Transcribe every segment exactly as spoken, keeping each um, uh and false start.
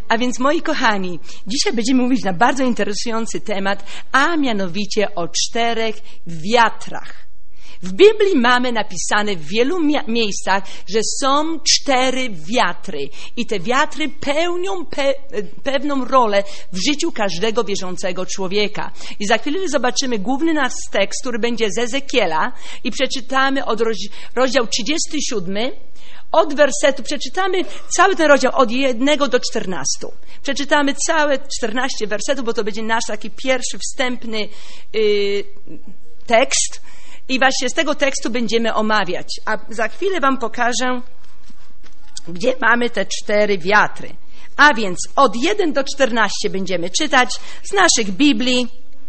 A więc, moi kochani, dzisiaj będziemy mówić na bardzo interesujący temat, a mianowicie o czterech wiatrach. W Biblii mamy napisane w wielu mia- miejscach, że są cztery wiatry i te wiatry pełnią pe- pewną rolę w życiu każdego wierzącego człowieka. I za chwilę zobaczymy główny nasz tekst, który będzie z Ezekiela i przeczytamy od roz- rozdział trzydziesty siódmy, od wersetu, przeczytamy cały ten rozdział od jednego do czternastu. Przeczytamy całe czternaście wersetów, bo to będzie nasz taki pierwszy wstępny yy, tekst. I właśnie z tego tekstu będziemy omawiać. A za chwilę wam pokażę, gdzie mamy te cztery wiatry. A więc od jeden do czternastu będziemy czytać z naszych Biblii.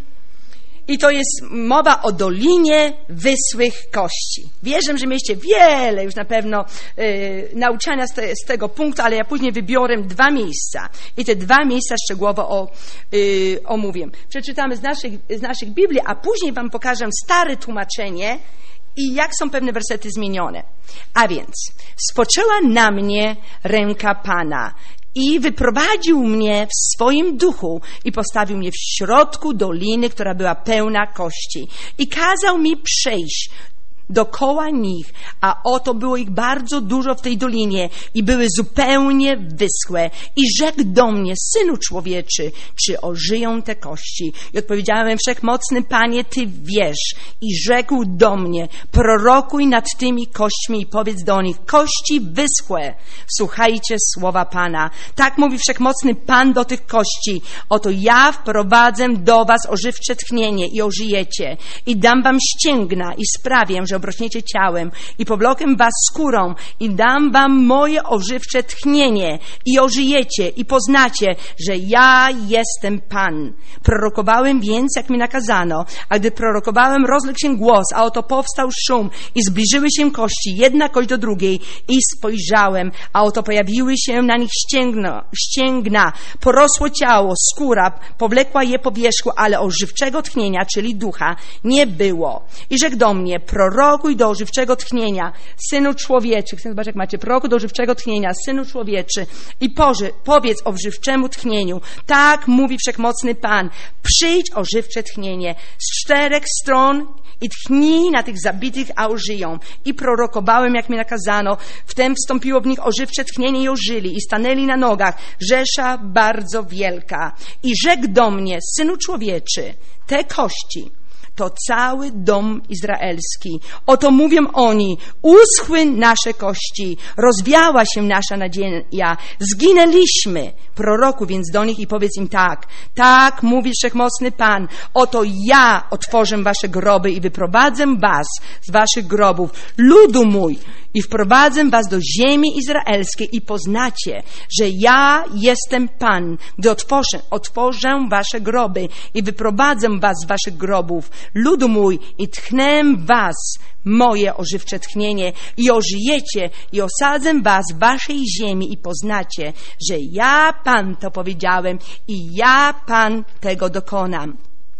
I to jest mowa o Dolinie Wysłych Kości. Wierzę, że mieliście wiele już na pewno y, nauczania z, te, z tego punktu, ale ja później wybiorę dwa miejsca. I te dwa miejsca szczegółowo o, y, omówię. Przeczytamy z naszych, z naszych Biblii, a później wam pokażę stare tłumaczenie i jak są pewne wersety zmienione. A więc, spoczęła na mnie ręka Pana i wyprowadził mnie w swoim duchu i postawił mnie w środku doliny, która była pełna kości. I kazał mi przejść dokoła nich, a oto było ich bardzo dużo w tej dolinie i były zupełnie wyschłe. I rzekł do mnie, synu człowieczy, czy ożyją te kości? I odpowiedziałem, wszechmocny Panie, Ty wiesz. I rzekł do mnie, prorokuj nad tymi kośćmi i powiedz do nich, kości wyschłe, słuchajcie słowa Pana. Tak mówi wszechmocny Pan do tych kości, oto ja wprowadzę do was ożywcze tchnienie i ożyjecie i dam wam ścięgna i sprawię, że obrośniecie ciałem i powlokę was skórą i dam wam moje ożywcze tchnienie i ożyjecie i poznacie, że ja jestem Pan. Prorokowałem więc, jak mi nakazano, a gdy prorokowałem, rozległ się głos, a oto powstał szum i zbliżyły się kości, jedna kość do drugiej i spojrzałem, a oto pojawiły się na nich ścięgno, ścięgna, porosło ciało, skóra, powlekła je po wierzchu, ale ożywczego tchnienia, czyli ducha, nie było. I rzekł do mnie, prorokuj do ożywczego tchnienia, synu człowieczy, chcę zobaczyć, jak macie, prorokuj do ożywczego tchnienia, synu człowieczy, i poży, powiedz o ożywczemu tchnieniu, tak mówi wszechmocny Pan, przyjdź ożywcze tchnienie z czterech stron i tchnij na tych zabitych, a ożyją. I prorokowałem, jak mi nakazano. Wtem wstąpiło w nich ożywcze tchnienie i ożyli i stanęli na nogach, rzesza bardzo wielka. I rzekł do mnie, synu człowieczy, te kości to cały dom izraelski. Oto mówią oni, uschły nasze kości, rozwiała się nasza nadzieja, zginęliśmy. Proroku więc do nich i powiedz im tak, tak mówi wszechmocny Pan, oto ja otworzę wasze groby i wyprowadzę was z waszych grobów, ludu mój, i wprowadzę was do ziemi izraelskiej i poznacie, że ja jestem Pan, gdy otworzę, otworzę wasze groby i wyprowadzę was z waszych grobów, ludu mój, i tchnę was moje ożywcze tchnienie i ożyjecie i osadzę was w waszej ziemi i poznacie, że ja Pan to powiedziałem i ja Pan tego dokonam.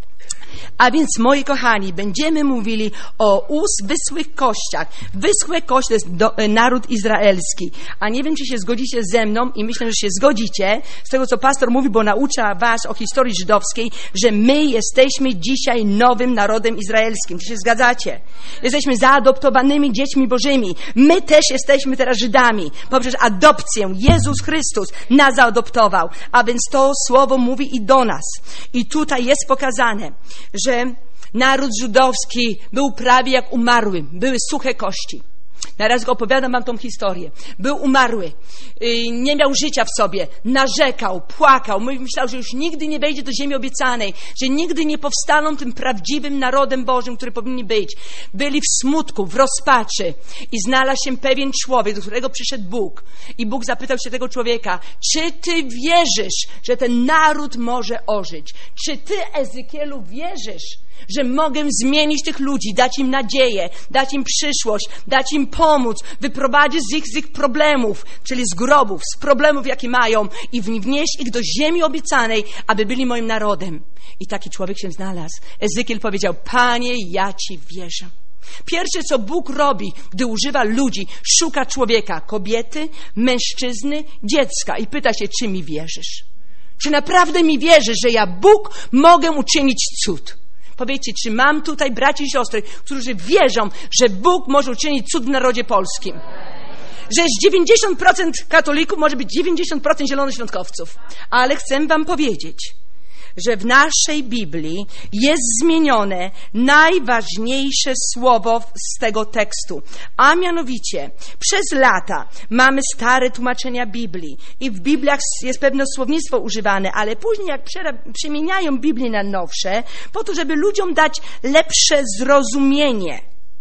A więc, moi kochani, będziemy mówili o ust wyschłych kościach. Wyschłe kości to jest do, naród izraelski. A nie wiem, czy się zgodzicie ze mną i myślę, że się zgodzicie z tego, co pastor mówi, bo naucza was o historii żydowskiej, że my jesteśmy dzisiaj nowym narodem izraelskim. Czy się zgadzacie? Jesteśmy zaadoptowanymi dziećmi bożymi. My też jesteśmy teraz Żydami. Poprzez adopcję Jezus Chrystus nas zaadoptował. A więc to słowo mówi i do nas. I tutaj jest pokazane, że naród żydowski był prawie jak umarły. Były suche kości. Teraz go opowiadam wam tą historię. Był umarły, nie miał życia w sobie, narzekał, płakał, myślał, że już nigdy nie wejdzie do ziemi obiecanej, że nigdy nie powstaną tym prawdziwym narodem Bożym, który powinni być. Byli w smutku, w rozpaczy i znalazł się pewien człowiek, do którego przyszedł Bóg. I Bóg zapytał się tego człowieka, czy ty wierzysz, że ten naród może ożyć? Czy ty, Ezekielu, wierzysz, że mogę zmienić tych ludzi, dać im nadzieję, dać im przyszłość, dać im pomóc, wyprowadzić z ich, z ich problemów, czyli z grobów, z problemów, jakie mają i wnieść ich do ziemi obiecanej, aby byli moim narodem. I taki człowiek się znalazł. Ezekiel powiedział, Panie, ja Ci wierzę. Pierwsze, co Bóg robi, gdy używa ludzi, szuka człowieka, kobiety, mężczyzny, dziecka i pyta się, czy mi wierzysz? Czy naprawdę mi wierzysz, że ja, Bóg, mogę uczynić cud? Powiedzcie, czy mam tutaj braci i siostry, którzy wierzą, że Bóg może uczynić cud w narodzie polskim? Że z dziewięćdziesiąt procent katolików może być dziewięćdziesiąt procent zielonoświątkowców. Ale chcę wam powiedzieć, że w naszej Biblii jest zmienione najważniejsze słowo z tego tekstu. A mianowicie, przez lata mamy stare tłumaczenia Biblii i w Bibliach jest pewne słownictwo używane, ale później jak przemieniają Biblię na nowsze, po to, żeby ludziom dać lepsze zrozumienie,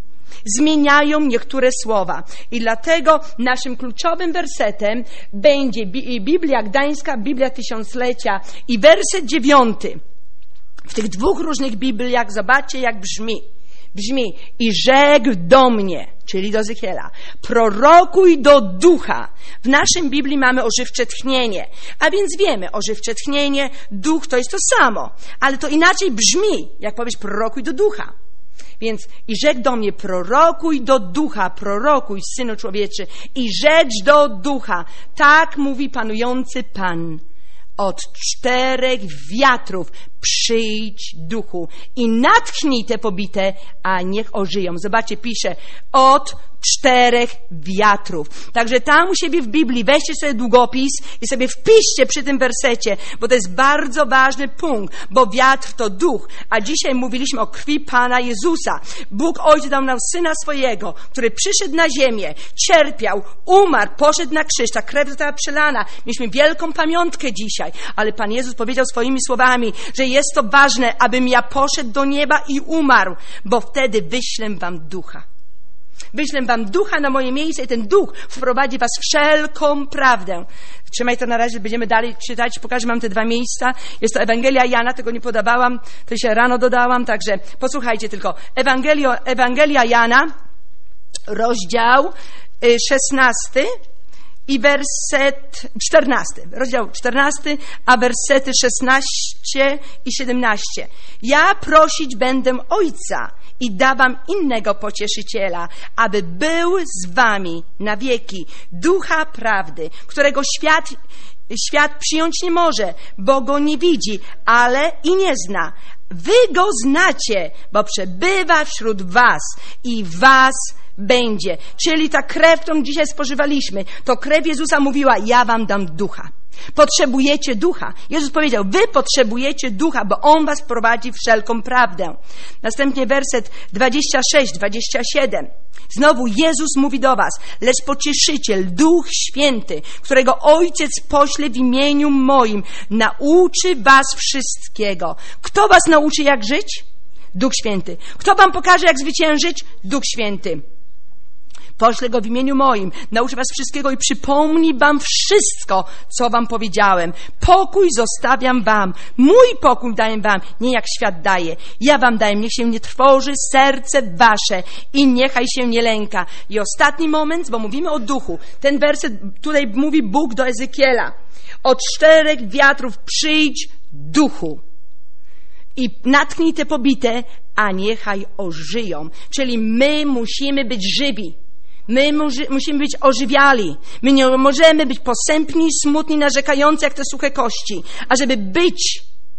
zmieniają niektóre słowa. I dlatego naszym kluczowym wersetem będzie Biblia Gdańska, Biblia Tysiąclecia i werset dziewiąty. W tych dwóch różnych Bibliach zobaczcie, jak brzmi. Brzmi: i rzekł do mnie, czyli do Ezechiela, prorokuj do ducha. W naszym Biblii mamy ożywcze tchnienie, a więc wiemy, ożywcze tchnienie, duch to jest to samo, ale to inaczej brzmi, jak powiesz prorokuj do ducha. Więc i rzekł do mnie, prorokuj do ducha, prorokuj, Synu Człowieczy, i rzecz do ducha. Tak mówi panujący Pan. Od czterech wiatrów przyjdź duchu i natchnij te pobite, a niech ożyją. Zobaczcie, pisze od czterech wiatrów. Także tam u siebie w Biblii weźcie sobie długopis i sobie wpiszcie przy tym wersecie, bo to jest bardzo ważny punkt, bo wiatr to duch, a dzisiaj mówiliśmy o krwi Pana Jezusa. Bóg Ojciec dał nam Syna swojego, który przyszedł na ziemię, cierpiał, umarł, poszedł na krzyż, ta krew została przelana. Mieliśmy wielką pamiątkę dzisiaj, ale Pan Jezus powiedział swoimi słowami, że jest to ważne, abym ja poszedł do nieba i umarł, bo wtedy wyślę wam ducha. Wyślę wam ducha na moje miejsce i ten duch wprowadzi was w wszelką prawdę. Trzymaj to na razie, będziemy dalej czytać. Pokażę, mam te dwa miejsca. Jest to Ewangelia Jana, tego nie podawałam, to się rano dodałam, także posłuchajcie tylko. Ewangelio, Ewangelia Jana, rozdział szesnasty i werset czternasty. Rozdział czternasty, a wersety szesnaście i siedemnaście. Ja prosić będę Ojca i dawam innego pocieszyciela, aby był z wami na wieki, ducha prawdy, którego świat, świat przyjąć nie może, bo go nie widzi, ale i nie zna. Wy go znacie, bo przebywa wśród was i was będzie. Czyli ta krew, którą dzisiaj spożywaliśmy, to krew Jezusa mówiła, ja wam dam ducha. Potrzebujecie ducha. Jezus powiedział, wy potrzebujecie ducha, bo On was prowadzi w wszelką prawdę. Następnie werset dwadzieścia sześć, dwadzieścia siedem. Znowu Jezus mówi do was, lecz pocieszyciel, Duch Święty, którego Ojciec pośle w imieniu moim, nauczy was wszystkiego. Kto was nauczy, jak żyć? Duch Święty. Kto wam pokaże, jak zwyciężyć? Duch Święty. Poślę go w imieniu moim, nauczę was wszystkiego i przypomni wam wszystko, co wam powiedziałem. Pokój zostawiam wam, mój pokój daję wam, nie jak świat daje. Ja wam daję, niech się nie trwoży serce wasze i niechaj się nie lęka. I ostatni moment, bo mówimy o duchu. Ten werset tutaj mówi Bóg do Ezekiela. Od czterech wiatrów przyjdź duchu i natknij te pobite, a niechaj ożyją. Czyli my musimy być żywi. My musimy być ożywiali. My nie możemy być posępni, smutni, narzekający jak te suche kości. A żeby być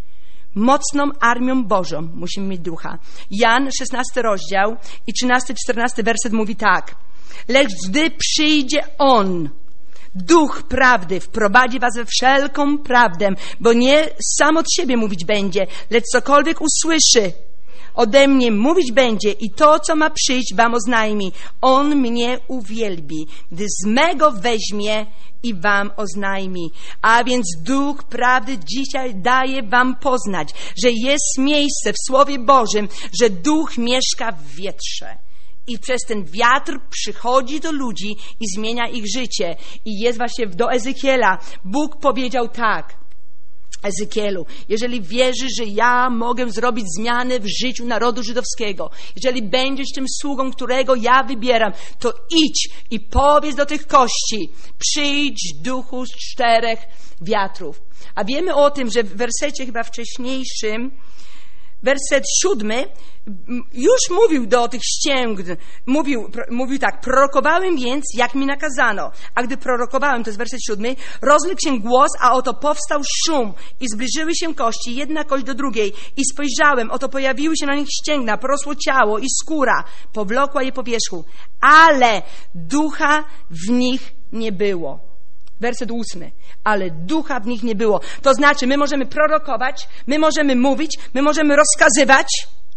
mocną armią Bożą, musimy mieć ducha. Jan, szesnasty rozdział i trzynasty, czternasty werset mówi tak. Lecz gdy przyjdzie On, Duch prawdy, wprowadzi was we wszelką prawdę, bo nie sam od siebie mówić będzie, lecz cokolwiek usłyszy ode mnie mówić będzie i to, co ma przyjść, wam oznajmi. On mnie uwielbi, gdy z mego weźmie i wam oznajmi. A więc Duch prawdy dzisiaj daje wam poznać, że jest miejsce w Słowie Bożym, że Duch mieszka w wietrze. I przez ten wiatr przychodzi do ludzi i zmienia ich życie. I jest właśnie do Ezechiela. Bóg powiedział tak. Ezekielu, jeżeli wierzysz, że ja mogę zrobić zmianę w życiu narodu żydowskiego, jeżeli będziesz tym sługą, którego ja wybieram, to idź i powiedz do tych kości, przyjdź duchu z czterech wiatrów. A wiemy o tym, że w wersecie chyba wcześniejszym werset siódmy, już mówił do tych ścięgn, mówił, mówił tak, prorokowałem więc, jak mi nakazano. A gdy prorokowałem, to jest werset siódmy, rozległ się głos, a oto powstał szum i zbliżyły się kości, jedna kość do drugiej. I spojrzałem, oto pojawiły się na nich ścięgna, porosło ciało i skóra, powlokła je po wierzchu. Ale ducha w nich nie było. Werset ósmy. Ale ducha w nich nie było. To znaczy, my możemy prorokować, my możemy mówić, my możemy rozkazywać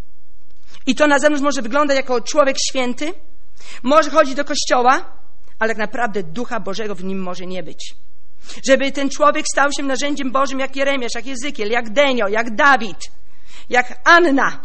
i to na zewnątrz może wyglądać jako człowiek święty, może chodzić do kościoła, ale tak naprawdę ducha Bożego w nim może nie być. Żeby ten człowiek stał się narzędziem Bożym jak Jeremiasz, jak Jezykiel, jak Denio, jak Dawid, jak Anna,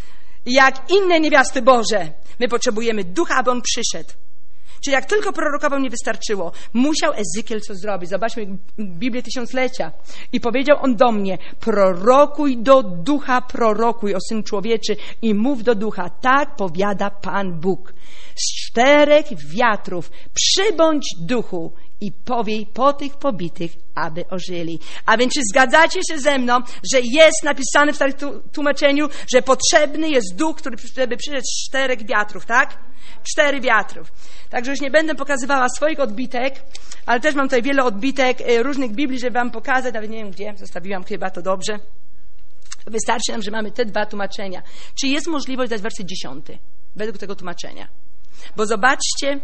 jak inne niewiasty Boże. My potrzebujemy ducha, aby on przyszedł. Czyli jak tylko prorokował, nie wystarczyło. Musiał Ezykiel coś zrobić. Zobaczmy Biblię Tysiąclecia. I powiedział on do mnie, prorokuj do ducha, prorokuj, o Syn Człowieczy, i mów do ducha. Tak powiada Pan Bóg. Z czterech wiatrów przybądź duchu i powiej po tych pobitych, aby ożyli. A więc czy zgadzacie się ze mną, że jest napisane w tym tłumaczeniu, że potrzebny jest duch, który żeby przyszedł z czterech wiatrów, tak? Cztery wiatrów. Także już nie będę pokazywała swoich odbitek, ale też mam tutaj wiele odbitek różnych Biblii, żeby wam pokazać, nawet nie wiem gdzie, zostawiłam chyba to dobrze. Wystarczy nam, że mamy te dwa tłumaczenia. Czy jest możliwość dać werset dziesiąty według tego tłumaczenia? Bo zobaczcie,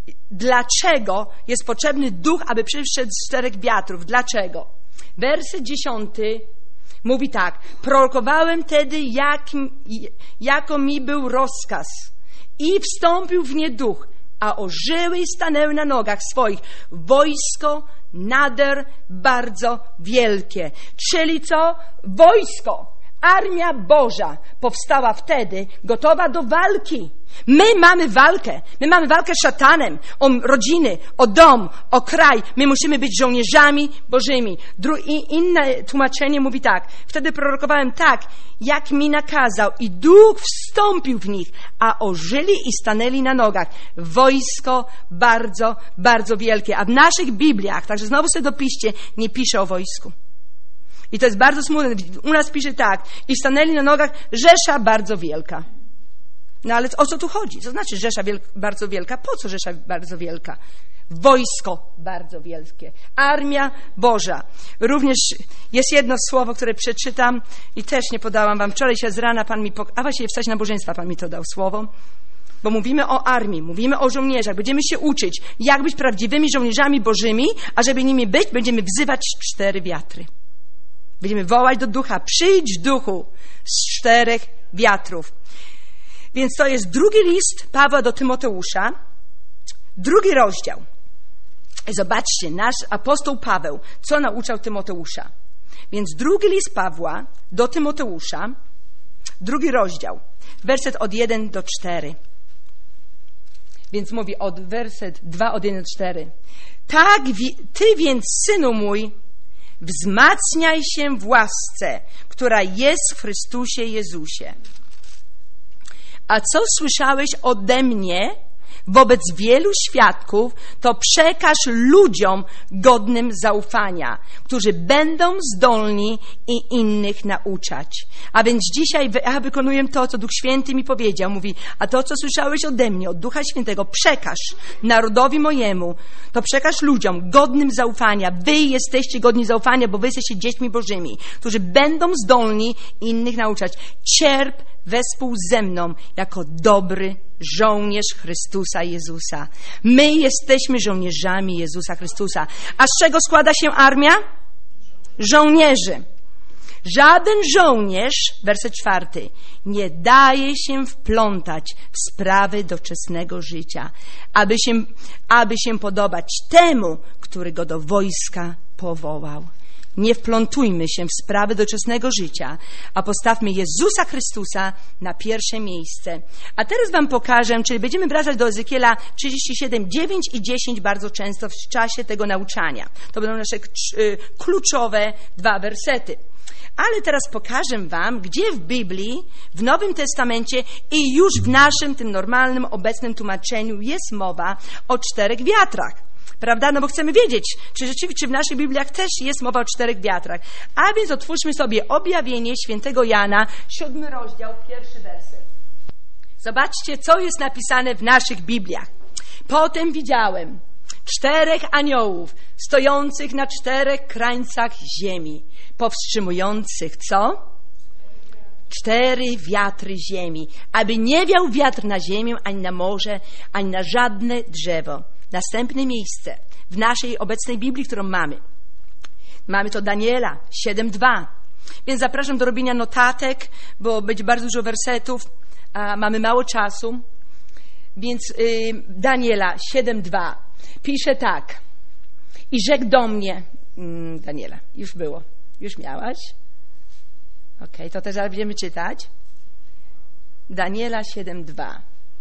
dlaczego jest potrzebny duch, aby przyszedł z czterech wiatrów. Dlaczego? Werset dziesiąty mówi tak. Prorokowałem tedy, jak, jako mi był rozkaz. I wstąpił w nie duch, a ożyły i stanęły na nogach swoich wojsko nader bardzo wielkie. Czyli co? Wojsko, armia Boża powstała wtedy, gotowa do walki. My mamy walkę. My mamy walkę z szatanem o rodziny, o dom, o kraj. My musimy być żołnierzami Bożymi. Dru- i inne tłumaczenie mówi tak. Wtedy prorokowałem tak, jak mi nakazał, i duch wstąpił w nich, a ożyli i stanęli na nogach. Wojsko bardzo, bardzo wielkie. A w naszych Bibliach, także znowu sobie dopiszcie, nie pisze o wojsku. I to jest bardzo smutne. U nas pisze tak, i stanęli na nogach rzesza bardzo wielka. No ale o co tu chodzi? Co znaczy rzesza wielka, bardzo wielka? Po co rzesza bardzo wielka? Wojsko bardzo wielkie. Armia Boża. Również jest jedno słowo, które przeczytam i też nie podałam wam. Wczoraj się z rana Pan mi... Pok- a właściwie w czasie nabożeństwa Pan mi to dał słowo. Bo mówimy o armii, mówimy o żołnierzach. Będziemy się uczyć, jak być prawdziwymi żołnierzami Bożymi, a żeby nimi być, będziemy wzywać cztery wiatry. Będziemy wołać do ducha. Przyjdź duchu z czterech wiatrów. Więc to jest drugi list Pawła do Tymoteusza, drugi rozdział. Zobaczcie, nasz apostoł Paweł, co nauczał Tymoteusza. Więc drugi list Pawła do Tymoteusza, drugi rozdział, werset od jeden do cztery. Więc mówi od werset dwa, od jeden do cztery. Tak, ty więc, synu mój, wzmacniaj się w łasce, która jest w Chrystusie Jezusie. A co słyszałeś ode mnie wobec wielu świadków, to przekaż ludziom godnym zaufania, którzy będą zdolni i innych nauczać. A więc dzisiaj ja wykonuję to, co Duch Święty mi powiedział. Mówi, a to, co słyszałeś ode mnie, od Ducha Świętego, przekaż narodowi mojemu, to przekaż ludziom godnym zaufania. Wy jesteście godni zaufania, bo wy jesteście dziećmi Bożymi, którzy będą zdolni innych nauczać. Cierp wespół ze mną jako dobry żołnierz Chrystusa Jezusa. My jesteśmy żołnierzami Jezusa Chrystusa. A z czego składa się armia? Żołnierzy. Żaden żołnierz, werset czwarty, nie daje się wplątać w sprawy doczesnego życia, aby się, aby się podobać temu, który go do wojska powołał. Nie wplątujmy się w sprawy doczesnego życia, a postawmy Jezusa Chrystusa na pierwsze miejsce. A teraz wam pokażę, czyli będziemy wracać do Ezekiela trzydzieści siedem, dziewięć i dziesięć bardzo często w czasie tego nauczania. To będą nasze kluczowe dwa wersety. Ale teraz pokażę wam, gdzie w Biblii, w Nowym Testamencie i już w naszym, tym normalnym, obecnym tłumaczeniu jest mowa o czterech wiatrach. Prawda? No bo chcemy wiedzieć, czy rzeczywiście czy w naszych Bibliach też jest mowa o czterech wiatrach. A więc otwórzmy sobie Objawienie Świętego Jana, siódmy rozdział, pierwszy werset. Zobaczcie, co jest napisane w naszych Bibliach. Potem widziałem czterech aniołów stojących na czterech krańcach ziemi, powstrzymujących co? Cztery wiatry ziemi, aby nie wiał wiatr na ziemię, ani na morze, ani na żadne drzewo. Następne miejsce w naszej obecnej Biblii, którą mamy. Mamy to Daniela siedem dwa. Więc zapraszam do robienia notatek, bo będzie bardzo dużo wersetów, a mamy mało czasu. Więc y, Daniela siedem dwa pisze tak. I rzekł do mnie, mm, Daniela, już było, już miałaś? Okej, okay, to też zaraz będziemy czytać. Daniela siedem dwa.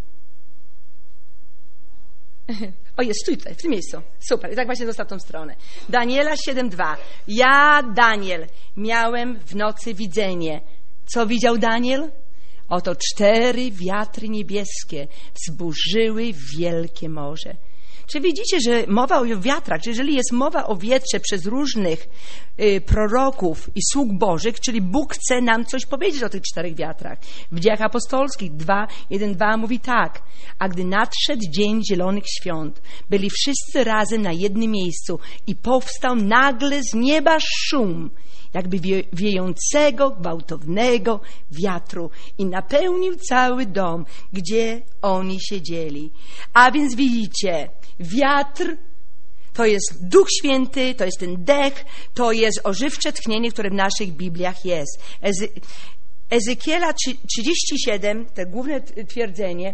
O, jest, stój tutaj, w tym miejscu. Super, i tak właśnie dostał tą stronę. Daniela siedem dwa. Ja, Daniel, miałem w nocy widzenie. Co widział Daniel? Oto cztery wiatry niebieskie wzburzyły wielkie morze. Czy widzicie, że mowa o wiatrach, że jeżeli jest mowa o wietrze przez różnych y, proroków i sług Bożych, czyli Bóg chce nam coś powiedzieć o tych czterech wiatrach. W Dziejach Apostolskich dwa jeden dwa mówi tak. A gdy nadszedł dzień Zielonych Świąt, byli wszyscy razem na jednym miejscu i powstał nagle z nieba szum, jakby wie, wiejącego, gwałtownego wiatru i napełnił cały dom, gdzie oni siedzieli. A więc widzicie, wiatr to jest Duch Święty, to jest ten dech, to jest ożywcze tchnienie, które w naszych Bibliach jest. Ezy, Ezekiela trzydzieści siedem, to główne twierdzenie,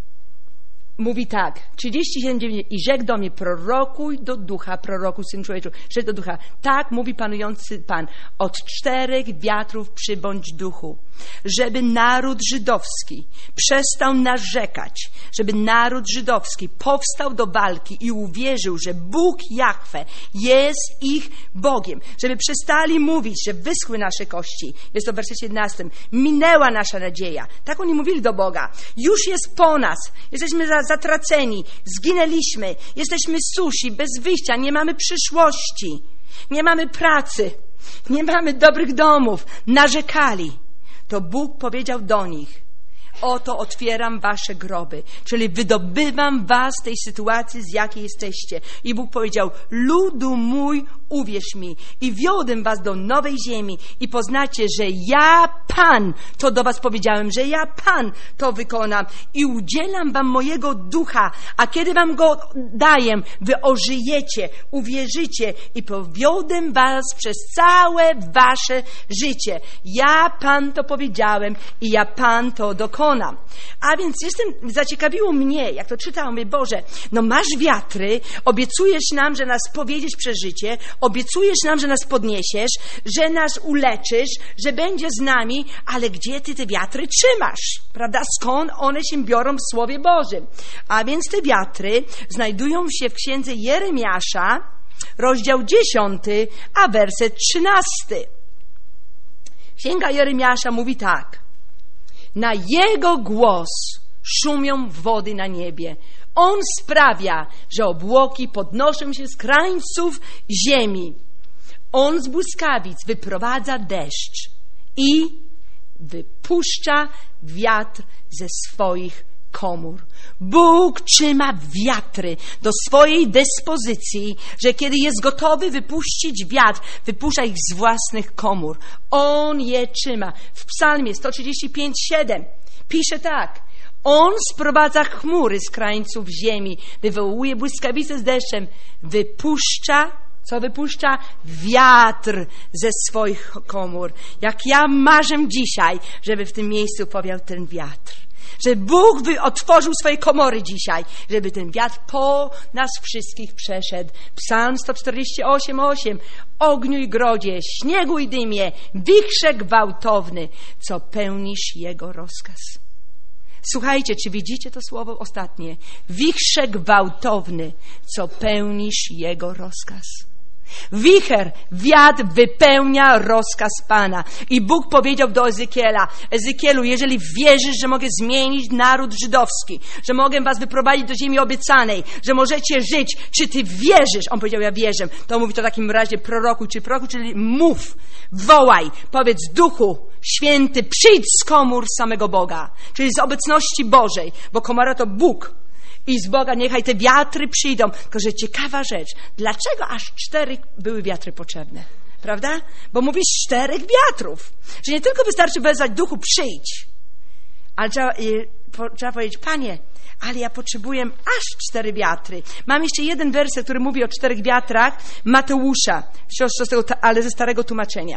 mówi tak, trzydzieści siedem dziewięć, i rzekł do mnie, prorokuj do ducha, prorokuj, syn człowieczy, rzekł do ducha, tak mówi panujący Pan, od czterech wiatrów przybądź duchu, żeby naród żydowski przestał narzekać, żeby naród żydowski powstał do walki i uwierzył, że Bóg Jahwe jest ich Bogiem, żeby przestali mówić, że wyschły nasze kości, jest to w wersecie jedenastym, minęła nasza nadzieja, tak oni mówili do Boga, już jest po nas, jesteśmy za zatraceni, zginęliśmy, jesteśmy susi, bez wyjścia, nie mamy przyszłości, nie mamy pracy, nie mamy dobrych domów, narzekali. To Bóg powiedział do nich, oto otwieram wasze groby, czyli wydobywam was z tej sytuacji, z jakiej jesteście. I Bóg powiedział, ludu mój, uwierz mi i wiodę was do nowej ziemi i poznacie, że ja Pan, to do was powiedziałem, że ja Pan to wykonam i udzielam wam mojego ducha, a kiedy wam go daję, wy ożyjecie, uwierzycie i powiodę was przez całe wasze życie. Ja Pan to powiedziałem i ja Pan to dokonam. A więc jestem, zaciekawiło mnie, jak to czytałam, mówię, Boże, no masz wiatry, obiecujesz nam, że nas powiedziesz przez życie, obiecujesz nam, że nas podniesiesz, że nas uleczysz, że będzie z nami, ale gdzie ty te wiatry trzymasz? Prawda? Skąd one się biorą w Słowie Bożym? A więc te wiatry znajdują się w księdze Jeremiasza, rozdział dziesiąty, a werset trzynasty. Księga Jeremiasza mówi tak. Na Jego głos szumią wody na niebie. On sprawia, że obłoki podnoszą się z krańców ziemi. On z błyskawic wyprowadza deszcz i wypuszcza wiatr ze swoich komór. Bóg trzyma wiatry do swojej dyspozycji, że kiedy jest gotowy wypuścić wiatr, wypuszcza ich z własnych komór. On je trzyma. W Psalmie sto trzydzieści pięć siedem pisze tak. On sprowadza chmury z krańców ziemi, wywołuje błyskawice z deszczem, wypuszcza, co wypuszcza? Wiatr ze swoich komór. Jak ja marzę dzisiaj, żeby w tym miejscu powiał ten wiatr. Że Bóg by otworzył swoje komory dzisiaj, żeby ten wiatr po nas wszystkich przeszedł. Psalm sto czterdzieści osiem osiem. Ogniu i grodzie, śniegu i dymie, wichrze gwałtowny, co pełnisz Jego rozkaz. Słuchajcie, czy widzicie to słowo ostatnie? Wichrze gwałtowny, co pełnisz Jego rozkaz. Wicher, wiatr wypełnia rozkaz Pana. I Bóg powiedział do Ezekiela: Ezekielu, jeżeli wierzysz, że mogę zmienić naród żydowski, że mogę was wyprowadzić do ziemi obiecanej, że możecie żyć, czy ty wierzysz? On powiedział: ja wierzę. To mówi to w takim razie proroku, czy proroku, czyli mów, wołaj, powiedz: Duchu Święty, przyjdź z komór samego Boga, czyli z obecności Bożej, bo komora to Bóg. I z Boga niechaj te wiatry przyjdą. Tylko, że ciekawa rzecz, dlaczego aż cztery były wiatry potrzebne? Prawda? Bo mówisz czterech wiatrów. Że nie tylko wystarczy wezwać: Duchu, przyjdź. Ale trzeba, i, po, trzeba powiedzieć: Panie, ale ja potrzebuję aż cztery wiatry. Mam jeszcze jeden werset, który mówi o czterech wiatrach Mateusza, ale ze starego tłumaczenia.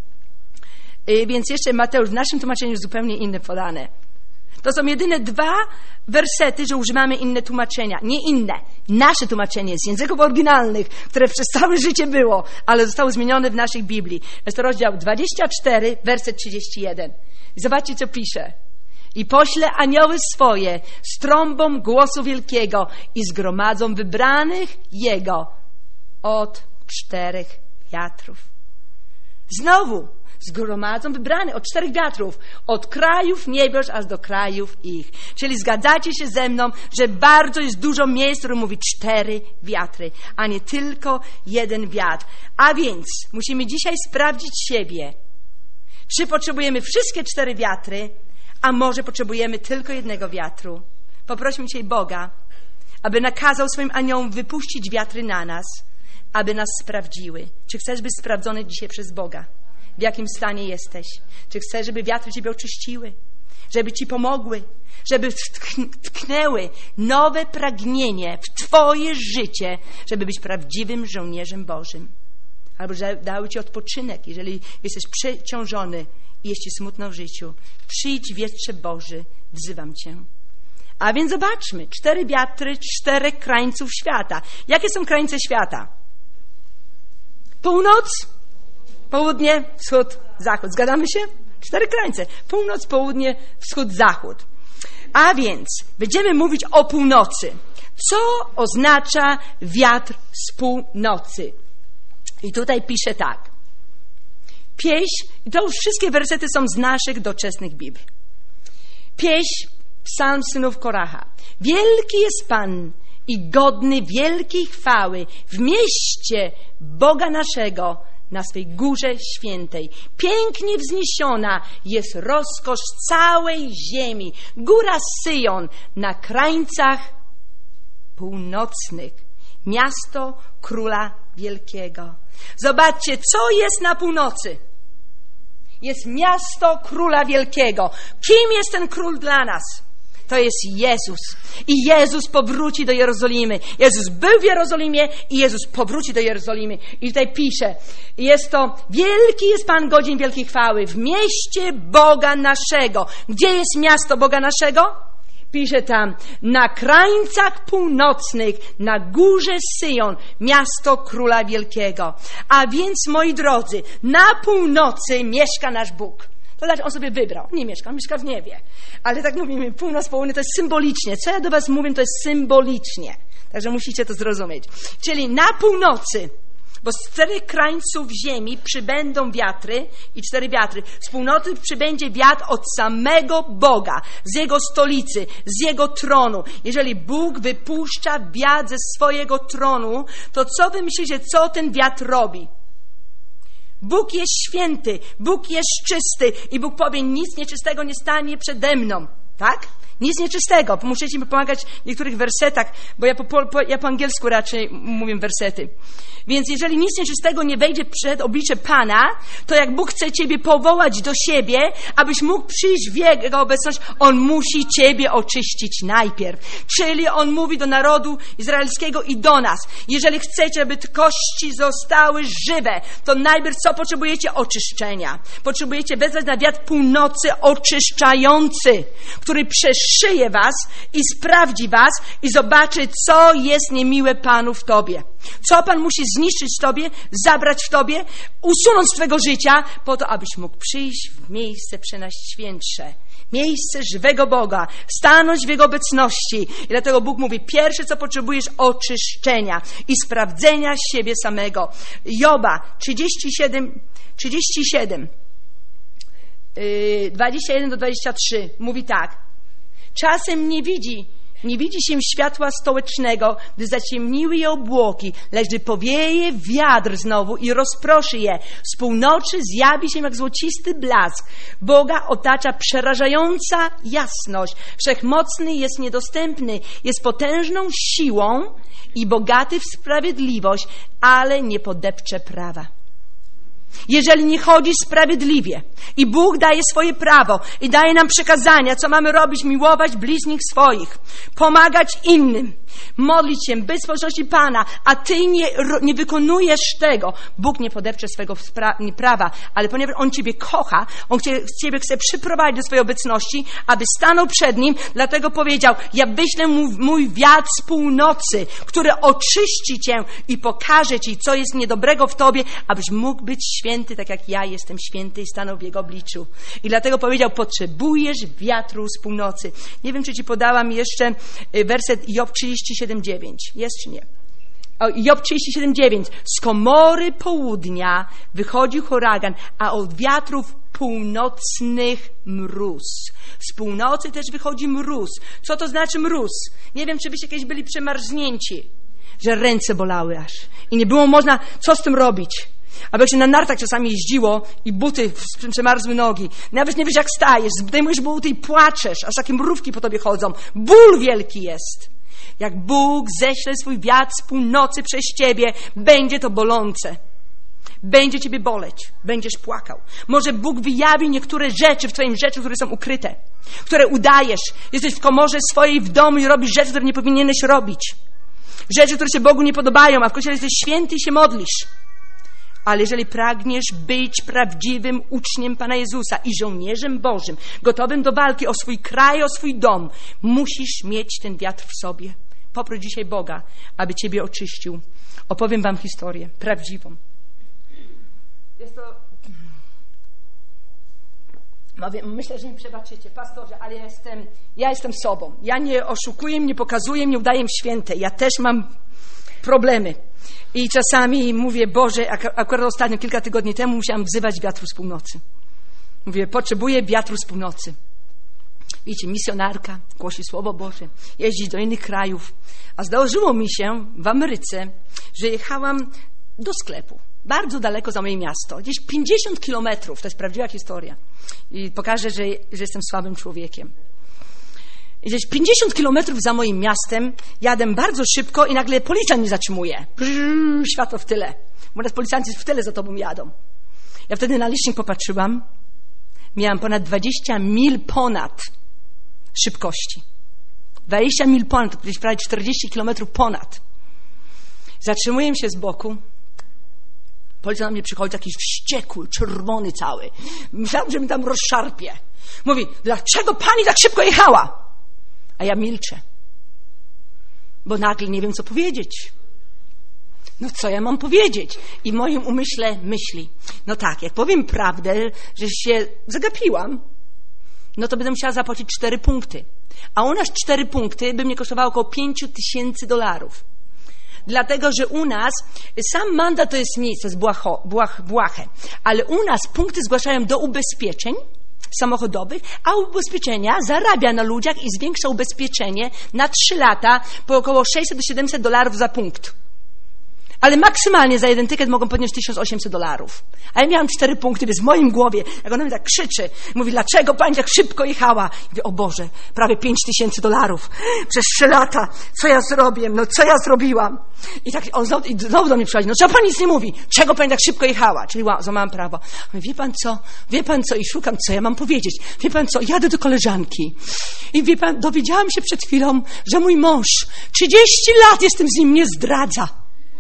I, więc jeszcze Mateusz, w naszym tłumaczeniu jest zupełnie inne podane. To są jedyne dwa wersety, że używamy inne tłumaczenia. Nie inne. Nasze tłumaczenie z języków oryginalnych, które przez całe życie było, ale zostało zmienione w naszej Biblii. Jest to rozdział dwudziesty czwarty, werset trzydziesty jeden. I zobaczcie, co pisze. I pośle anioły swoje z trąbą głosu wielkiego i zgromadzą wybranych Jego od czterech wiatrów. Znowu. Zgromadzą wybrane od czterech wiatrów, od krajów niebios aż do krajów ich. Czyli zgadzacie się ze mną, że bardzo jest dużo miejsc, które mówi cztery wiatry, a nie tylko jeden wiatr. A więc musimy dzisiaj sprawdzić siebie, czy potrzebujemy wszystkie cztery wiatry, a może potrzebujemy tylko jednego wiatru. Poprośmy dzisiaj Boga, aby nakazał swoim aniołom wypuścić wiatry na nas, aby nas sprawdziły. Czy chcesz być sprawdzony dzisiaj przez Boga? W jakim stanie jesteś? Czy chcesz, żeby wiatry Ciebie oczyściły? Żeby Ci pomogły? Żeby tknęły nowe pragnienie w Twoje życie, żeby być prawdziwym żołnierzem Bożym? Albo że dały Ci odpoczynek, jeżeli jesteś przeciążony i jest Ci smutno w życiu. Przyjdź, wietrze Boży, wzywam Cię. A więc zobaczmy. Cztery wiatry, czterech krańców świata. Jakie są krańce świata? Północ, południe, wschód, zachód. Zgadzamy się? Cztery krańce. Północ, południe, wschód, zachód. A więc będziemy mówić o północy. Co oznacza wiatr z północy? I tutaj pisze tak. Pieśń, i to już wszystkie wersety są z naszych doczesnych Biblii. Pieśń, psalm synów Koracha. Wielki jest Pan i godny wielkiej chwały w mieście Boga naszego, na swej górze świętej. Pięknie wzniesiona jest rozkosz całej ziemi. Góra Syjon na krańcach północnych. Miasto Króla Wielkiego. Zobaczcie, co jest na północy. Jest miasto Króla Wielkiego. Kim jest ten król dla nas? To jest Jezus. I Jezus powróci do Jerozolimy. Jezus był w Jerozolimie i Jezus powróci do Jerozolimy. I tutaj pisze, jest to, wielki jest Pan, godzien wielkiej chwały w mieście Boga naszego. Gdzie jest miasto Boga naszego? Pisze tam, na krańcach północnych, na górze Syjon, miasto Króla Wielkiego. A więc, moi drodzy, na północy mieszka nasz Bóg. To znaczy, on sobie wybrał. Nie mieszka, on mieszka w niebie. Ale tak mówimy, północ, południe, to jest symbolicznie. Co ja do was mówię, to jest symbolicznie. Także musicie to zrozumieć. Czyli na północy, bo z czterech krańców ziemi przybędą wiatry i cztery wiatry. Z północy przybędzie wiatr od samego Boga, z Jego stolicy, z Jego tronu. Jeżeli Bóg wypuszcza wiatr ze swojego tronu, to co wy myślicie, co ten wiatr robi? Bóg jest święty, Bóg jest czysty i Bóg powie, nic nieczystego nie stanie przede mną, tak? Nic nieczystego. Musicie mi pomagać w niektórych wersetach, bo ja po, po, ja po angielsku raczej mówię wersety. Więc jeżeli nic nieczystego nie wejdzie przed oblicze Pana, to jak Bóg chce Ciebie powołać do siebie, abyś mógł przyjść w Jego obecność, On musi Ciebie oczyścić najpierw. Czyli On mówi do narodu izraelskiego i do nas. Jeżeli chcecie, aby te kości zostały żywe, to najpierw co potrzebujecie? Oczyszczenia. Potrzebujecie wezwać na wiatr północy oczyszczający, który przeszyje was i sprawdzi was i zobaczy, co jest niemiłe Panu w tobie. Co Pan musi zniszczyć w tobie, zabrać w tobie, usunąć z twojego życia, po to, abyś mógł przyjść w miejsce przenajświętsze, miejsce żywego Boga, stanąć w Jego obecności. I dlatego Bóg mówi, pierwsze co potrzebujesz, oczyszczenia i sprawdzenia siebie samego. Joba trzydzieści siedem, trzydzieści siedem, dwadzieścia jeden do dwudziestego trzeciego mówi tak. Czasem nie widzi, nie widzi się światła stołecznego, gdy zaciemniły je obłoki, lecz gdy powieje wiatr znowu i rozproszy je. Z północy zjawi się jak złocisty blask. Boga otacza przerażająca jasność. Wszechmocny jest niedostępny, jest potężną siłą i bogaty w sprawiedliwość, ale nie podepcze prawa. Jeżeli nie chodzi sprawiedliwie i Bóg daje swoje prawo i daje nam przekazania, co mamy robić, miłować bliźnich swoich, pomagać innym, modlić się bez społeczności Pana, a Ty nie, nie wykonujesz tego, Bóg nie podepcze swojego spra- prawa, ale ponieważ On Ciebie kocha, On chcie, Ciebie chce przyprowadzić do swojej obecności, aby stanął przed Nim, dlatego powiedział, ja wyślę mój, mój wiatr z północy, który oczyści Cię i pokaże Ci, co jest niedobrego w Tobie, abyś mógł być święty, tak jak ja jestem święty i stanął w Jego obliczu. I dlatego powiedział, potrzebujesz wiatru z północy. Nie wiem, czy Ci podałam jeszcze werset Job trzydzieści siedem dziewięć. Jest czy nie? O, Job trzydzieści siedem dziewięć. Z komory południa wychodził huragan, a od wiatrów północnych mróz. Z północy też wychodzi mróz. Co to znaczy mróz? Nie wiem, czy byście kiedyś byli przemarznięci, że ręce bolały aż. I nie było można, co z tym robić. Albo jak się na nartach czasami jeździło i buty przemarzły nogi. Nawet nie wiesz, jak stajesz, zdejmujesz buty i płaczesz, aż takie mrówki po tobie chodzą. Ból wielki jest. Jak Bóg ześle swój wiatr z północy przez ciebie, będzie to bolące. Będzie ciebie boleć. Będziesz płakał. Może Bóg wyjawi niektóre rzeczy w twoim życiu, które są ukryte. Które udajesz. Jesteś w komorze swojej w domu i robisz rzeczy, które nie powinieneś robić. Rzeczy, które się Bogu nie podobają, a w kościele jesteś święty i się modlisz. Ale jeżeli pragniesz być prawdziwym uczniem Pana Jezusa i żołnierzem Bożym, gotowym do walki o swój kraj, o swój dom, musisz mieć ten wiatr w sobie. Poproś dzisiaj Boga, aby Ciebie oczyścił. Opowiem Wam historię prawdziwą. Jest to... Myślę, że mi przebaczycie, pastorze, ale ja jestem, ja jestem sobą. Ja nie oszukuję, nie pokazuję, nie udaję świętej. Ja też mam problemy. I czasami mówię, Boże, akurat ostatnio, kilka tygodni temu musiałam wzywać wiatru z północy. Mówię, potrzebuję wiatru z północy. Wiecie, misjonarka, głosi Słowo Boże, jeździ do innych krajów. A zdarzyło mi się w Ameryce, że jechałam do sklepu. Bardzo daleko za moje miasto. Gdzieś pięćdziesiąt kilometrów. To jest prawdziwa historia. I pokażę, że, że jestem słabym człowiekiem. I gdzieś pięćdziesiąt kilometrów za moim miastem jadę bardzo szybko i nagle policjant mnie zatrzymuje. Brrr, światło w tyle. Bo policjanci w tyle za tobą jadą. Ja wtedy na licznik popatrzyłam. Miałam ponad dwadzieścia mil ponad szybkości. dwadzieścia mil ponad, to gdzieś prawie czterdzieści kilometrów ponad. Zatrzymuję się z boku. Policjant na mnie przychodzi taki wściekły, czerwony cały. Myślałam, że mi tam rozszarpie. Mówi, dlaczego pani tak szybko jechała? A ja milczę. Bo nagle nie wiem, co powiedzieć. No co ja mam powiedzieć? I w moim umyśle myśli. No tak, jak powiem prawdę, że się zagapiłam, no to będę musiała zapłacić cztery punkty. A u nas cztery punkty by mnie kosztowało około pięć tysięcy dolarów. Dlatego, że u nas sam mandat to jest nic, to jest błaho, błach, błahe. Ale u nas punkty zgłaszają do ubezpieczeń samochodowych, a ubezpieczenia zarabia na ludziach i zwiększa ubezpieczenie na trzy lata po około sześćset do siedemset dolarów za punkt. Ale maksymalnie za jeden tykiet mogą podnieść tysiąc osiemset dolarów. A ja miałam cztery punkty, więc w moim głowie, jak ona mi tak krzyczy, mówi, dlaczego pani tak szybko jechała? I mówię, o Boże, prawie pięć tysięcy dolarów przez trzy lata. Co ja zrobię? No co ja zrobiłam? I tak on znowu, i znowu do mnie przychodzi, no czemu pani nic nie mówi? Czego pani tak szybko jechała? Czyli złamałam prawo. Mówię, wie pan co? Wie pan co? I szukam, co ja mam powiedzieć. Wie pan co? Jadę do koleżanki. I wie pan, dowiedziałam się przed chwilą, że mój mąż trzydzieści lat jestem z nim, nie zdradza.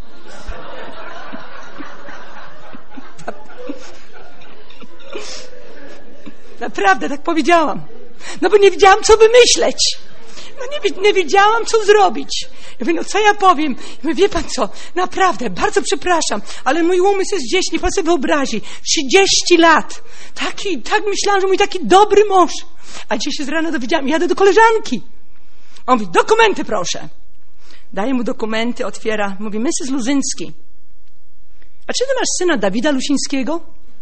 Naprawdę, tak powiedziałam. No bo nie wiedziałam, co wymyśleć. No nie, nie wiedziałam, co zrobić. mówię, no co ja powiem? I mówię, wie pan co, naprawdę, bardzo przepraszam, ale mój umysł jest gdzieś, nie pan sobie wyobrazi, trzydzieści lat. Taki, tak myślałam, że mój taki dobry mąż. A dzisiaj się z rana dowiedziałam, jadę do koleżanki. On mówi, dokumenty proszę. Daję mu dokumenty, otwiera, mówi, missus Luzyński, a czy ty masz syna Dawida Lusińskiego?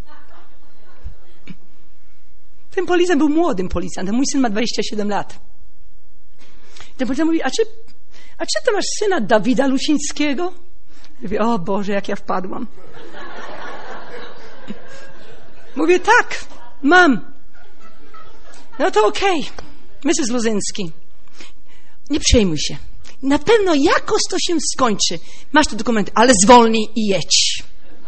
Ten policjant był młodym policjantem, mój syn ma dwadzieścia siedem lat. Ten policjant mówi, a czy, a czy ty masz syna Dawida Lusińskiego? Mówię, o Boże, jak ja wpadłam. Mówię, tak, mam. No to okej, okay. missus Luzyński, nie przejmuj się. Na pewno jakoś to się skończy. Masz te dokumenty, ale zwolnij i jedź.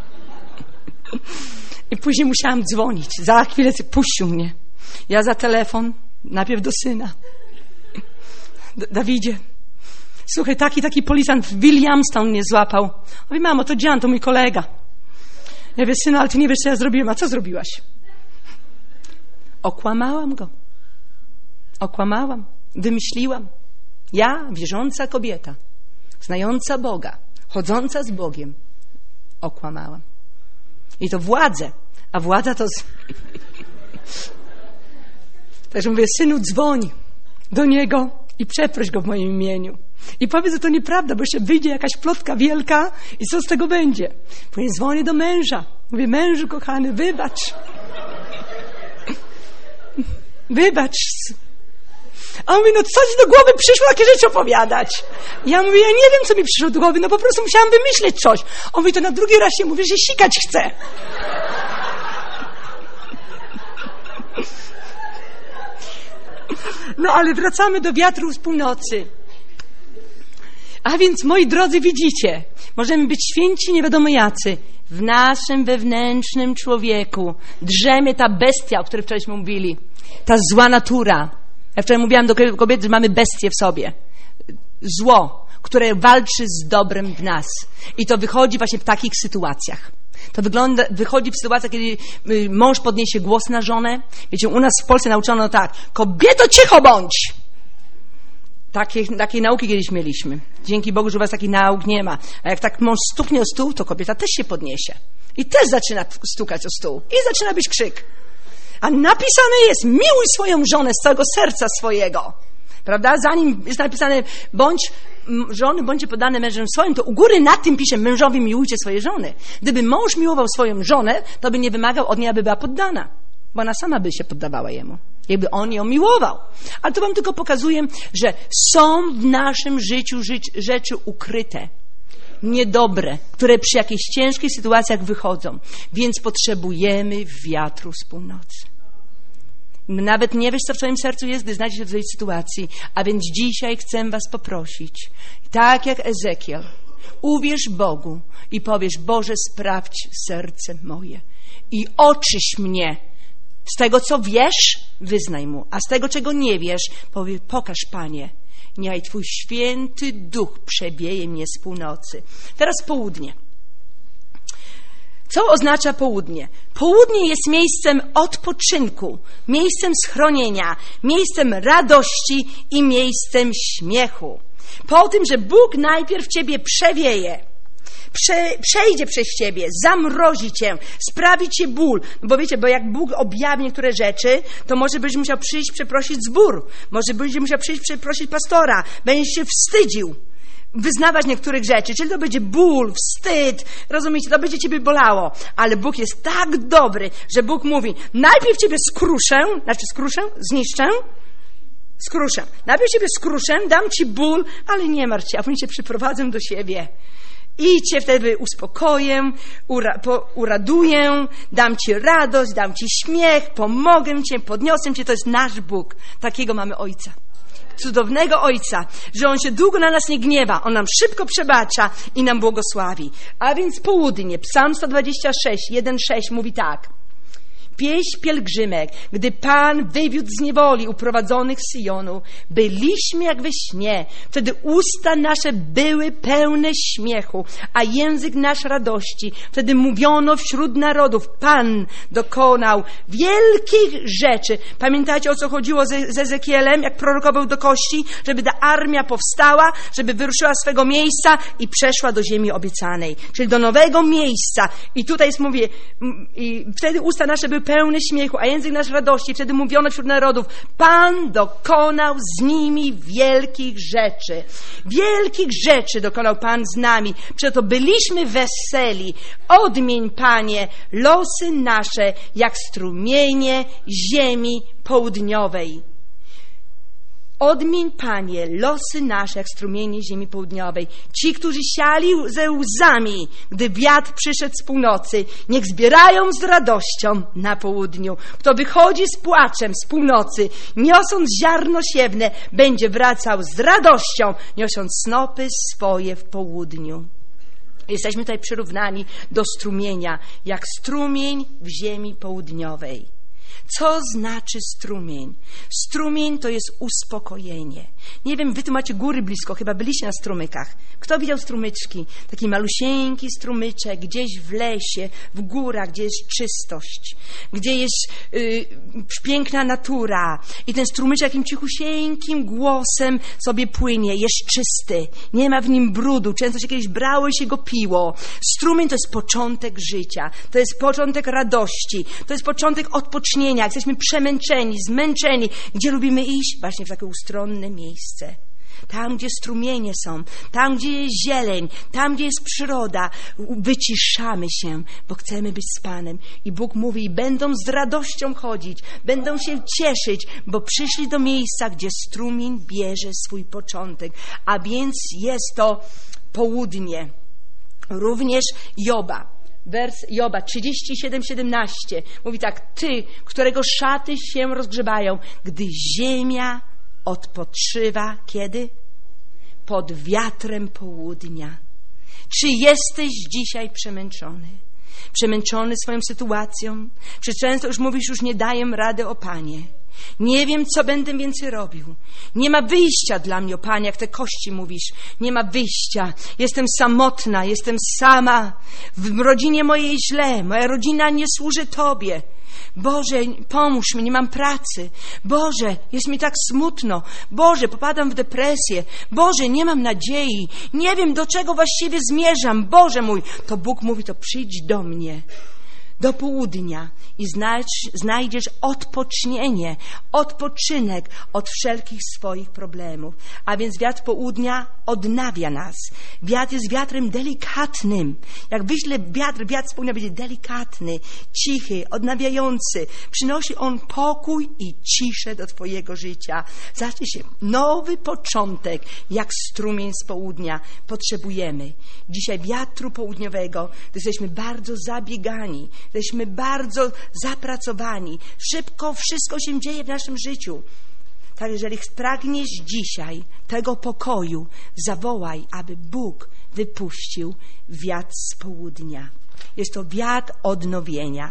I później musiałam dzwonić. Za chwilę puścił mnie. Ja za telefon, najpierw do syna. D- Dawidzie, słuchaj, taki, taki policjant w Williamstown mnie złapał. Mówi, mamo, to Jan, to mój kolega. Ja mówię, synu, ale ty nie wiesz, co ja zrobiłem. A co zrobiłaś? Okłamałam go. Okłamałam. Wymyśliłam. Ja, wierząca kobieta, znająca Boga, chodząca z Bogiem, okłamałam. I to władzę, a władza to... Z... Także mówię, synu, dzwoń do niego i przeproś go w moim imieniu. I powiedz, że to nieprawda, bo jeszcze wyjdzie jakaś plotka wielka i co z tego będzie? Później dzwonię do męża. Mówię, mężu kochany, wybacz. Wybacz. A on mówi, no co ci do głowy przyszło takie rzeczy opowiadać? Ja mówię, ja nie wiem, co mi przyszło do głowy, no po prostu musiałam wymyśleć coś. On mówi, to na drugi raz się mówi, że sikać chce. No ale wracamy do wiatru z północy. A więc, moi drodzy, widzicie, możemy być święci nie wiadomo jacy. W naszym wewnętrznym człowieku drzemie ta bestia, o której wczorajśmy mówili. Ta zła natura. Ja wczoraj mówiłam do kobiety, że mamy bestię w sobie. Zło, które walczy z dobrem w nas. I to wychodzi właśnie w takich sytuacjach. To wygląda, wychodzi w sytuacjach, kiedy mąż podniesie głos na żonę. Wiecie, u nas w Polsce nauczono tak. Kobieto, cicho bądź! Takiej, takiej nauki kiedyś mieliśmy. Dzięki Bogu, że u was takich nauk nie ma. A jak tak mąż stuknie o stół, to kobieta też się podniesie. I też zaczyna stukać o stół. I zaczyna być krzyk. A napisane jest, miłuj swoją żonę z całego serca swojego. Prawda? Zanim jest napisane, bądź żony, bądźcie poddane mężem swoim, to u góry na tym pisze, mężowie miłujcie swoje żony. Gdyby mąż miłował swoją żonę, to by nie wymagał od niej, aby była poddana. Bo ona sama by się poddawała jemu. Jakby on ją miłował. Ale to wam tylko pokazuję, że są w naszym życiu rzeczy ukryte, niedobre, które przy jakichś ciężkich sytuacjach wychodzą. Więc potrzebujemy wiatru z północy. Nawet nie wiesz, co w twoim sercu jest, gdy znajdziesz się w tej sytuacji. A więc dzisiaj chcę was poprosić, tak jak Ezekiel, uwierz Bogu i powiesz, Boże, sprawdź serce moje i oczyś mnie. Z tego, co wiesz, wyznaj Mu, a z tego, czego nie wiesz, powie, pokaż, Panie, niechaj Twój święty duch przebieje mnie z północy. Teraz południe. Co oznacza południe? Południe jest miejscem odpoczynku, miejscem schronienia, miejscem radości i miejscem śmiechu. Po tym, że Bóg najpierw Ciebie przewieje, Prze, przejdzie przez ciebie, zamrozi cię, sprawi ci ból. Bo wiecie, bo jak Bóg objawi niektóre rzeczy, to może byś musiał przyjść przeprosić zbór. Może byś musiał przyjść przeprosić pastora. Będziesz się wstydził wyznawać niektórych rzeczy. Czyli to będzie ból, wstyd. Rozumiecie? To będzie ciebie bolało. Ale Bóg jest tak dobry, że Bóg mówi, najpierw ciebie skruszę, znaczy skruszę, zniszczę, skruszę. Najpierw ciebie skruszę, dam ci ból, ale nie martw się, a później cię przyprowadzę do siebie. I cię wtedy uspokoję, ura, po, uraduję, dam ci radość, dam ci śmiech, pomogę cię, podniosę cię. To jest nasz Bóg. Takiego mamy Ojca. Cudownego Ojca, że On się długo na nas nie gniewa. On nam szybko przebacza i nam błogosławi. A więc południe, Psalm sto dwadzieścia sześć, jeden sześć mówi tak. pieśń pielgrzymek, gdy Pan wywiódł z niewoli uprowadzonych z Syjonu. Byliśmy jak we śnie. Wtedy usta nasze były pełne śmiechu, a język nasz radości. Wtedy mówiono wśród narodów, Pan dokonał wielkich rzeczy. Pamiętacie, o co chodziło z, z Ezekielem, jak prorokował do kości? Żeby ta armia powstała, żeby wyruszyła z swego miejsca i przeszła do ziemi obiecanej, czyli do nowego miejsca. I tutaj jest, mówię, i wtedy usta nasze były pełne śmiechu, a język nasz radości. Wtedy mówiono wśród narodów, Pan dokonał z nimi wielkich rzeczy. Wielkich rzeczy dokonał Pan z nami. Przeto byliśmy weseli. Odmień, Panie, losy nasze, jak strumienie ziemi południowej. Odmień, Panie, losy nasze, jak strumienie ziemi południowej. Ci, którzy siali ze łzami, gdy wiatr przyszedł z północy, niech zbierają z radością na południu. Kto wychodzi z płaczem z północy, niosąc ziarno siewne, będzie wracał z radością, niosąc snopy swoje w południu. Jesteśmy tutaj przyrównani do strumienia, jak strumień w ziemi południowej. Co znaczy strumień? Strumień to jest uspokojenie. Nie wiem, wy tu macie góry blisko, chyba byliście na strumykach. Kto widział strumyczki? Taki malusieńki strumyczek gdzieś w lesie, w górach, gdzie jest czystość, gdzie jest y, piękna natura. I ten strumyczek jakim cichusieńkim głosem sobie płynie, jest czysty, nie ma w nim brudu. Często się kiedyś brało i się go piło. Strumień to jest początek życia, to jest początek radości, to jest początek odpocznienia. Jak jesteśmy przemęczeni, zmęczeni, gdzie lubimy iść? Właśnie w takie ustronne miejsce. Tam, gdzie strumienie są, tam, gdzie jest zieleń, tam, gdzie jest przyroda, wyciszamy się, bo chcemy być z Panem. I Bóg mówi, i będą z radością chodzić, będą się cieszyć, bo przyszli do miejsca, gdzie strumień bierze swój początek. A więc jest to południe. Również Joba. Wers Joba trzydzieści siedem siedemnaście mówi tak: Ty, którego szaty się rozgrzebają, gdy ziemia odpoczywa, kiedy? Pod wiatrem południa. Czy jesteś dzisiaj przemęczony? Przemęczony swoją sytuacją? Czy często już mówisz, już nie daję rady, o Panie. Nie wiem, co będę więcej robił. Nie ma wyjścia dla mnie, o Panie, jak te kości mówisz. Nie ma wyjścia. Jestem samotna, jestem sama. W rodzinie mojej źle. Moja rodzina nie służy Tobie. Boże, pomóż mi, nie mam pracy. Boże, jest mi tak smutno. Boże, popadam w depresję. Boże, nie mam nadziei. Nie wiem, do czego właściwie zmierzam. Boże mój, to Bóg mówi, to przyjdź do mnie. Do południa i znajdziesz odpocznienie, odpoczynek od wszelkich swoich problemów. A więc wiatr południa odnawia nas. Wiatr jest wiatrem delikatnym. Jak wyśle wiatr, wiatr z południa będzie delikatny, cichy, odnawiający. Przynosi on pokój i ciszę do twojego życia. Zacznie się nowy początek, jak strumień z południa. Potrzebujemy dzisiaj wiatru południowego. Jesteśmy bardzo zabiegani. Jesteśmy bardzo zapracowani. Szybko wszystko się dzieje w naszym życiu. Tak, jeżeli pragniesz dzisiaj tego pokoju, zawołaj, aby Bóg wypuścił wiatr z południa. Jest to wiatr odnowienia.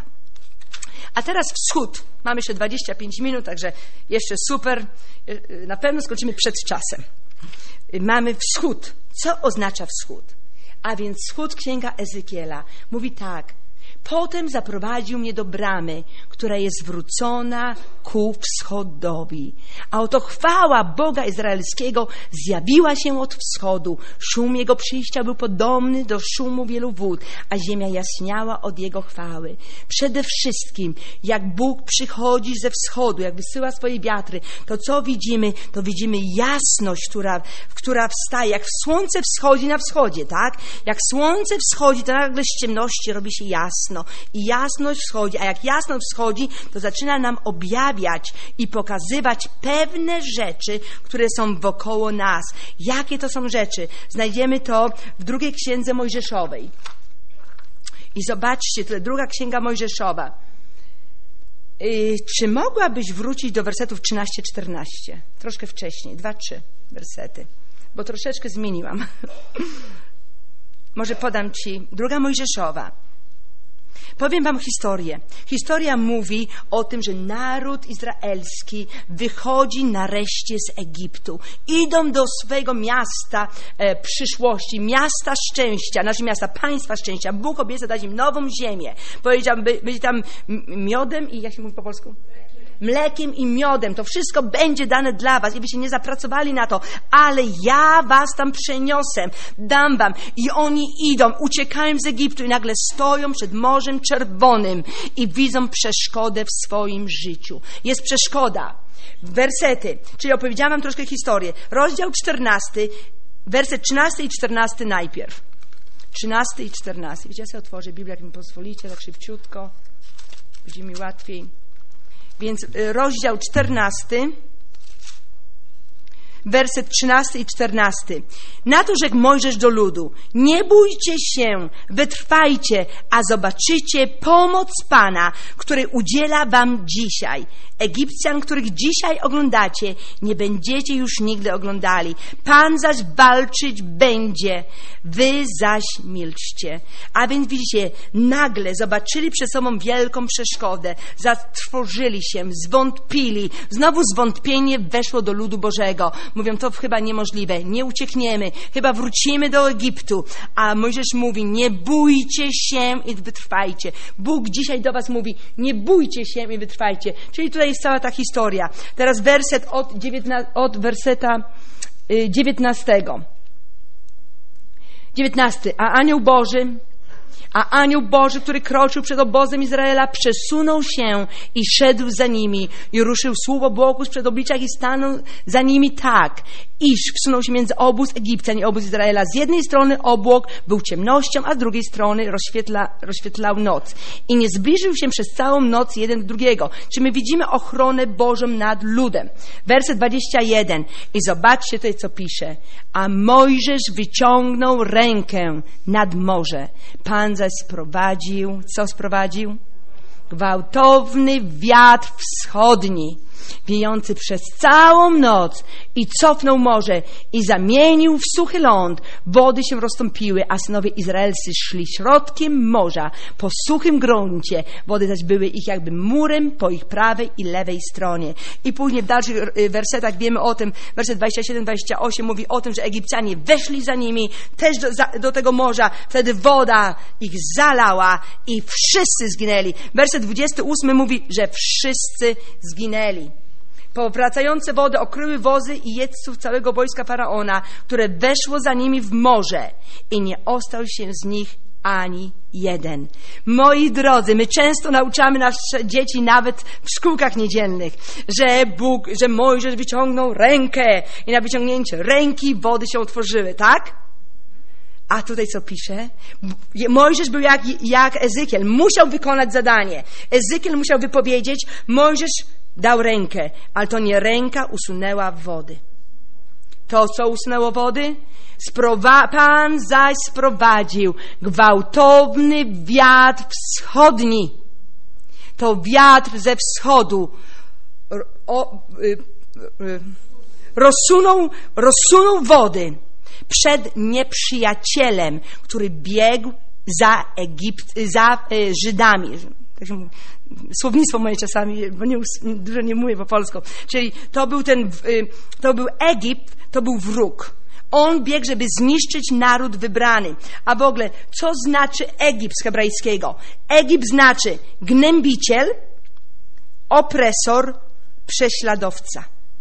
A teraz wschód. Mamy jeszcze dwadzieścia pięć minut, także jeszcze super. Na pewno skończymy przed czasem. Mamy wschód. Co oznacza wschód? A więc wschód, księga Ezekiela. Mówi tak. Potem zaprowadził mnie do bramy, która jest zwrócona ku wschodowi. A oto chwała Boga Izraelskiego zjawiła się od wschodu. Szum Jego przyjścia był podobny do szumu wielu wód, a ziemia jaśniała od Jego chwały. Przede wszystkim, jak Bóg przychodzi ze wschodu, jak wysyła swoje wiatry, to co widzimy? To widzimy jasność, która, która wstaje. Jak słońce wschodzi na wschodzie, tak? Jak słońce wschodzi, to nagle z ciemności robi się jasno. I jasność wschodzi, a jak jasność wschodzi, to zaczyna nam objawiać i pokazywać pewne rzeczy, które są wokoło nas. Jakie to są rzeczy? Znajdziemy to w drugiej księdze Mojżeszowej. I zobaczcie, to druga księga Mojżeszowa. Yy, czy mogłabyś wrócić do wersetów trzynaście czternaście? Troszkę wcześniej, dwa, trzy wersety, bo troszeczkę zmieniłam. Może podam Ci druga Mojżeszowa. Powiem wam historię. Historia mówi o tym, że naród izraelski wychodzi nareszcie z Egiptu. Idą do swojego miasta e, przyszłości, miasta szczęścia, znaczy miasta państwa szczęścia. Bóg obiecał dać im nową ziemię. Powiedział, by, będzie tam miodem i jak się mówi po polsku? Mlekiem i miodem. To wszystko będzie dane dla was i byście nie zapracowali na to, ale ja was tam przeniosę, dam wam. I oni idą, uciekają z Egiptu i nagle stoją przed Morzem Czerwonym i widzą przeszkodę w swoim życiu. Jest przeszkoda. Wersety, czyli opowiedziałam wam troszkę historię. Rozdział czternasty, werset trzynasty i czternasty najpierw. trzynasty i czternasty. Wiecie, ja sobie otworzę Biblię, jak mi pozwolicie, tak szybciutko. Będzie mi łatwiej. Więc rozdział czternasty, werset trzynasty i czternasty. Na to rzekł Mojżesz do ludu: nie bójcie się, wytrwajcie, a zobaczycie pomoc Pana, której udziela wam dzisiaj. Egipcjan, których dzisiaj oglądacie, nie będziecie już nigdy oglądali. Pan zaś walczyć będzie, wy zaś milczcie. A więc widzicie, nagle zobaczyli przed sobą wielką przeszkodę, zatrwożyli się, zwątpili. Znowu zwątpienie weszło do ludu Bożego. Mówią, to chyba niemożliwe, nie uciekniemy, chyba wrócimy do Egiptu. A Mojżesz mówi, nie bójcie się i wytrwajcie. Bóg dzisiaj do was mówi, nie bójcie się i wytrwajcie. Czyli tutaj jest cała ta historia. Teraz werset od, dziewiętna, od werseta y, dziewiętnastego. dziewiętnasty. A anioł Boży, a anioł Boży, który kroczył przed obozem Izraela, przesunął się i szedł za nimi i ruszył słup obłoku sprzed oblicza i stanął za nimi tak, iż wsunął się między obóz Egipcjan i obóz Izraela. Z jednej strony obłok był ciemnością, a z drugiej strony rozświetla, rozświetlał noc. I nie zbliżył się przez całą noc jeden do drugiego. Czy my widzimy ochronę Bożą nad ludem? Werset dwudziesty pierwszy. I zobaczcie tutaj, co pisze. A Mojżesz wyciągnął rękę nad morze. Pan zaś sprowadził, co sprowadził? Gwałtowny wiatr wschodni, wiejący przez całą noc, i cofnął morze i zamienił w suchy ląd. Wody się rozstąpiły, a synowie izraelscy szli środkiem morza po suchym gruncie. Wody zaś były ich jakby murem po ich prawej i lewej stronie. I później w dalszych wersetach wiemy o tym, werset dwudziesty siódmy dwudziesty ósmy mówi o tym, że Egipcjanie weszli za nimi też do, za, do tego morza. Wtedy woda ich zalała i wszyscy zginęli. Werset dwudziesty ósmy mówi, że wszyscy zginęli. Powracające wody okryły wozy i jeźdźców całego wojska Faraona, które weszło za nimi w morze, i nie ostał się z nich ani jeden. Moi drodzy, my często nauczamy nasze dzieci nawet w szkółkach niedzielnych, że Bóg, że Mojżesz wyciągnął rękę i na wyciągnięcie ręki wody się otworzyły, tak? A tutaj co pisze? Mojżesz był jak, jak Ezekiel, musiał wykonać zadanie. Ezekiel musiał wypowiedzieć, Mojżesz dał rękę, ale to nie ręka usunęła wody. To, co usunęło wody? Sprowa- Pan zaś sprowadził gwałtowny wiatr wschodni. To wiatr ze wschodu o, y, y, rozsunął, rozsunął wody przed nieprzyjacielem, który biegł za, Egipt, za y, Żydami. Tak się mówi. Słownictwo moje czasami, bo nie, dużo nie mówię po polsku. Czyli to był ten, to był Egipt, to był wróg. On biegł, żeby zniszczyć naród wybrany. A w ogóle, co znaczy Egipt z hebrajskiego? Egipt znaczy gnębiciel, opresor, prześladowca.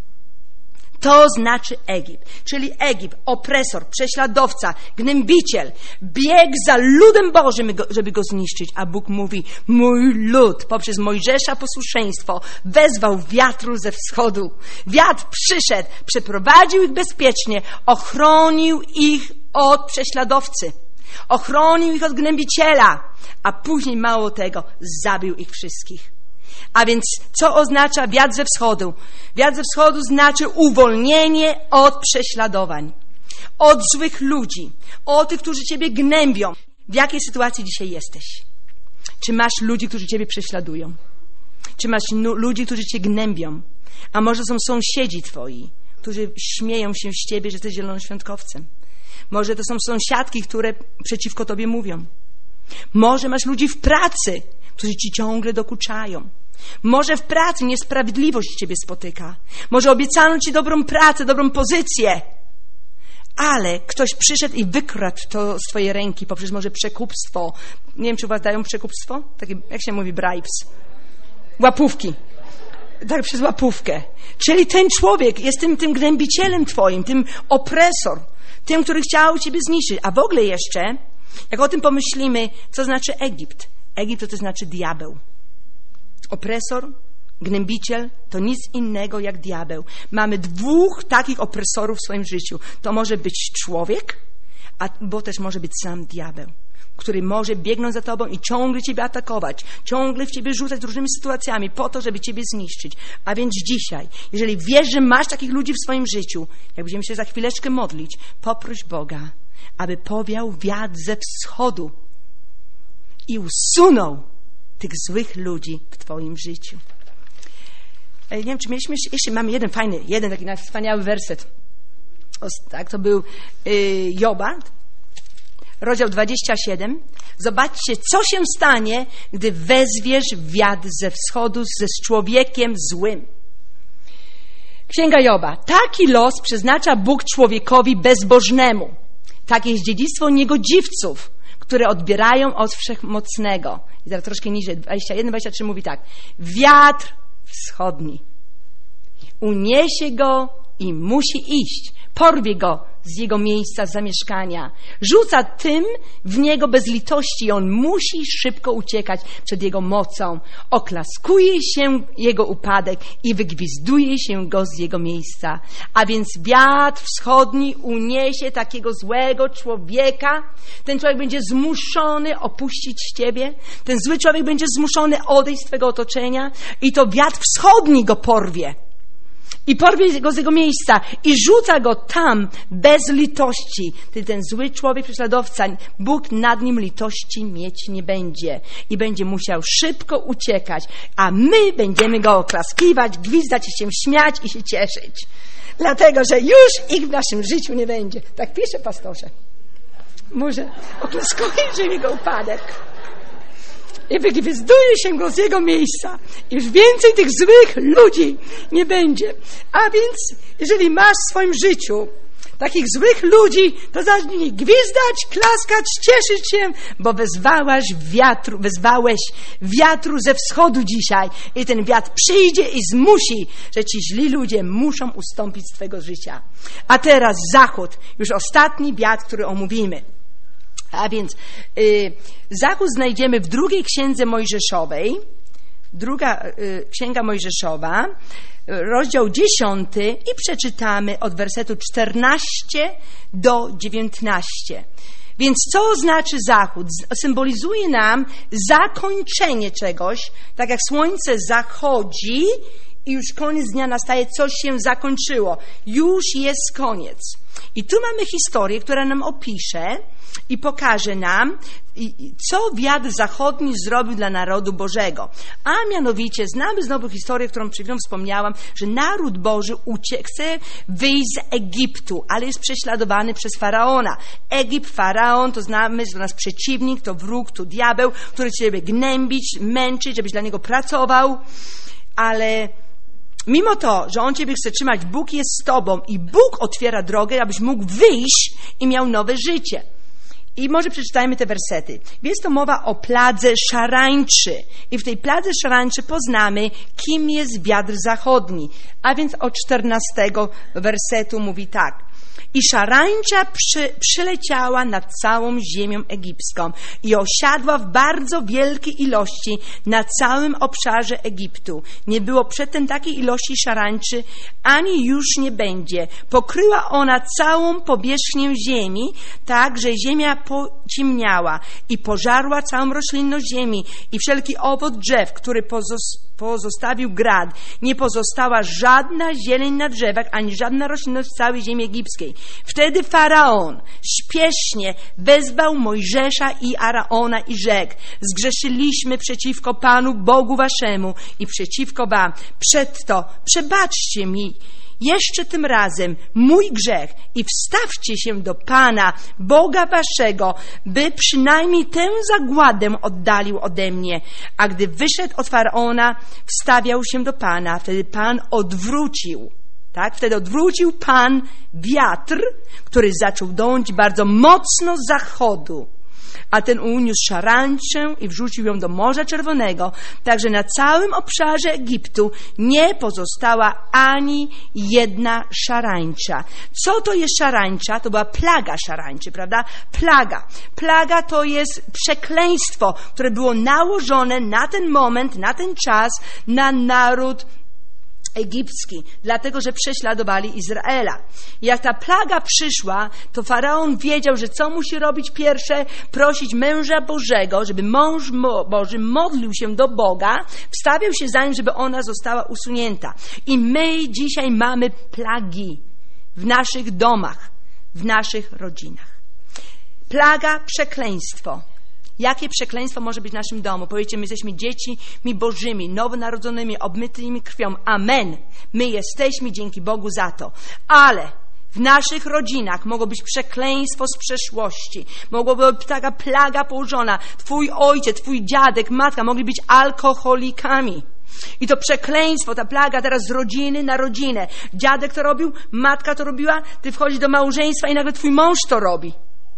To znaczy Egipt. Czyli Egipt, opresor, prześladowca, gnębiciel, biegł za ludem Bożym, żeby go zniszczyć. A Bóg mówi, mój lud poprzez Mojżesza posłuszeństwo wezwał wiatru ze wschodu. Wiatr przyszedł, przeprowadził ich bezpiecznie, ochronił ich od prześladowcy, ochronił ich od gnębiciela, a później mało tego, zabił ich wszystkich. A więc co oznacza wiatr ze wschodu? Wiatr ze wschodu znaczy uwolnienie od prześladowań, od złych ludzi, od tych, którzy ciebie gnębią. W jakiej sytuacji dzisiaj jesteś? Czy masz ludzi, którzy ciebie prześladują? Czy masz ludzi, którzy cię gnębią? A może są sąsiedzi twoi, którzy śmieją się z ciebie, że jesteś zielonoświątkowcem? Może to są sąsiadki, które przeciwko tobie mówią? Może masz ludzi w pracy, którzy ci ciągle dokuczają. Może w pracy niesprawiedliwość ciebie spotyka. Może obiecano ci dobrą pracę, dobrą pozycję, ale ktoś przyszedł i wykradł to z twojej ręki poprzez może przekupstwo. Nie wiem, czy u was dają przekupstwo? Takie, jak się mówi, bribes? Łapówki. Tak, przez łapówkę. Czyli ten człowiek jest tym, tym gnębicielem twoim, tym opresor, tym, który chciał ciebie zniszczyć. A w ogóle jeszcze, jak o tym pomyślimy, co znaczy Egipt? Egipt to, to znaczy diabeł. Opresor, gnębiciel to nic innego jak diabeł. Mamy dwóch takich opresorów w swoim życiu. To może być człowiek, a, bo też może być sam diabeł, który może biegnąć za tobą i ciągle ciebie atakować, ciągle w ciebie rzucać różnymi sytuacjami po to, żeby ciebie zniszczyć. A więc dzisiaj, jeżeli wiesz, że masz takich ludzi w swoim życiu, jak będziemy się za chwileczkę modlić, poproś Boga, aby powiał wiatr ze wschodu i usunął tych złych ludzi w twoim życiu. Nie wiem, czy mieliśmy jeszcze, mamy jeden fajny, jeden taki wspaniały werset. O, tak, to był y, Joba, rozdział dwudziesty siódmy. Zobaczcie, co się stanie, gdy wezwiesz wiatr ze wschodu ze z człowiekiem złym. Księga Joba. Taki los przeznacza Bóg człowiekowi bezbożnemu. Takie jest dziedzictwo niegodziwców, które odbierają od Wszechmocnego. I teraz troszkę niżej, dwadzieścia jeden dwadzieścia trzy mówi tak. Wiatr wschodni uniesie go i musi iść. Porwie go z jego miejsca zamieszkania. Rzuca tym w niego bez litości i on musi szybko uciekać przed jego mocą. Oklaskuje się jego upadek i wygwizduje się go z jego miejsca. A więc wiatr wschodni uniesie takiego złego człowieka. Ten człowiek będzie zmuszony opuścić ciebie. Ten zły człowiek będzie zmuszony odejść z twojego otoczenia i to wiatr wschodni go porwie. I porwie go z jego miejsca i rzuca go tam bez litości. Ten zły człowiek, prześladowca, Bóg nad nim litości mieć nie będzie. I będzie musiał szybko uciekać. A my będziemy go oklaskiwać, gwizdać i się śmiać i się cieszyć. Dlatego, że już ich w naszym życiu nie będzie. Tak pisze pastorze. Może oklaskuje jego upadek. I wygwizduje się go z jego miejsca. I już więcej tych złych ludzi nie będzie. A więc, jeżeli masz w swoim życiu takich złych ludzi, to zacznij gwizdać, klaskać, cieszyć się, bo wezwałaś wiatru, wezwałeś wiatru ze wschodu dzisiaj. I ten wiatr przyjdzie i zmusi, że ci źli ludzie muszą ustąpić z twojego życia. A teraz zachód. Już ostatni wiatr, który omówimy. A więc y, zachód znajdziemy w drugiej księdze Mojżeszowej, druga y, księga Mojżeszowa, rozdział dziesiąty i przeczytamy od wersetu czternastego do dziewiętnastego. Więc co znaczy zachód? Symbolizuje nam zakończenie czegoś, tak jak słońce zachodzi i już koniec dnia nastaje, coś się zakończyło. Już jest koniec. I tu mamy historię, która nam opisze i pokaże nam, co wiatr zachodni zrobił dla narodu Bożego. A mianowicie znamy znowu historię, którą przed chwilą wspomniałam, że naród Boży uciekł, chce wyjść z Egiptu, ale jest prześladowany przez Faraona. Egipt, Faraon, to znamy, to nasz przeciwnik, to wróg, to diabeł, który chce ciebie gnębić, męczyć, żebyś dla niego pracował, ale mimo to, że On ciebie chce trzymać, Bóg jest z tobą i Bóg otwiera drogę, abyś mógł wyjść i miał nowe życie. I może przeczytajmy te wersety. Jest to mowa o pladze szarańczy. I w tej pladze szarańczy poznamy, kim jest wiatr zachodni. A więc od czternastego wersetu mówi tak. I szarańcza przy, przyleciała nad całą ziemią egipską i osiadła w bardzo wielkiej ilości na całym obszarze Egiptu. Nie było przedtem takiej ilości szarańczy, ani już nie będzie. Pokryła ona całą powierzchnię ziemi, tak, że ziemia pociemniała i pożarła całą roślinność ziemi i wszelki owoc drzew, który pozostał pozostawił grad. Nie pozostała żadna zieleń na drzewach, ani żadna roślinność w całej ziemi egipskiej. Wtedy Faraon śpiesznie wezwał Mojżesza i Araona i rzekł: zgrzeszyliśmy przeciwko Panu Bogu waszemu i przeciwko wam. Przedto przebaczcie mi jeszcze tym razem mój grzech i wstawcie się do Pana, Boga waszego, by przynajmniej tę zagładę oddalił ode mnie. A gdy wyszedł od Faraona, wstawiał się do Pana. Wtedy Pan odwrócił, tak? Wtedy odwrócił Pan wiatr, który zaczął dąć bardzo mocno z zachodu. A ten uniósł szarańczę i wrzucił ją do Morza Czerwonego, tak że na całym obszarze Egiptu nie pozostała ani jedna szarańcza. Co to jest szarańcza? To była plaga szarańczy, prawda? Plaga. Plaga to jest przekleństwo, które było nałożone na ten moment, na ten czas, na naród egipski, dlatego, że prześladowali Izraela. Jak ta plaga przyszła, to Faraon wiedział, że co musi robić pierwsze? Prosić męża Bożego, żeby mąż Boży modlił się do Boga, wstawiał się za nim, żeby ona została usunięta. I my dzisiaj mamy plagi w naszych domach, w naszych rodzinach. Plaga, przekleństwo. Jakie przekleństwo może być w naszym domu? Powiecie, my jesteśmy dziećmi Bożymi, nowonarodzonymi, obmytymi krwią. Amen. My jesteśmy, dzięki Bogu za to. Ale w naszych rodzinach mogło być przekleństwo z przeszłości. Mogłoby być taka plaga położona. Twój ojciec, twój dziadek, matka mogli być alkoholikami. I to przekleństwo, ta plaga teraz z rodziny na rodzinę. Dziadek to robił, matka to robiła, ty wchodzisz do małżeństwa i nagle twój mąż to robi.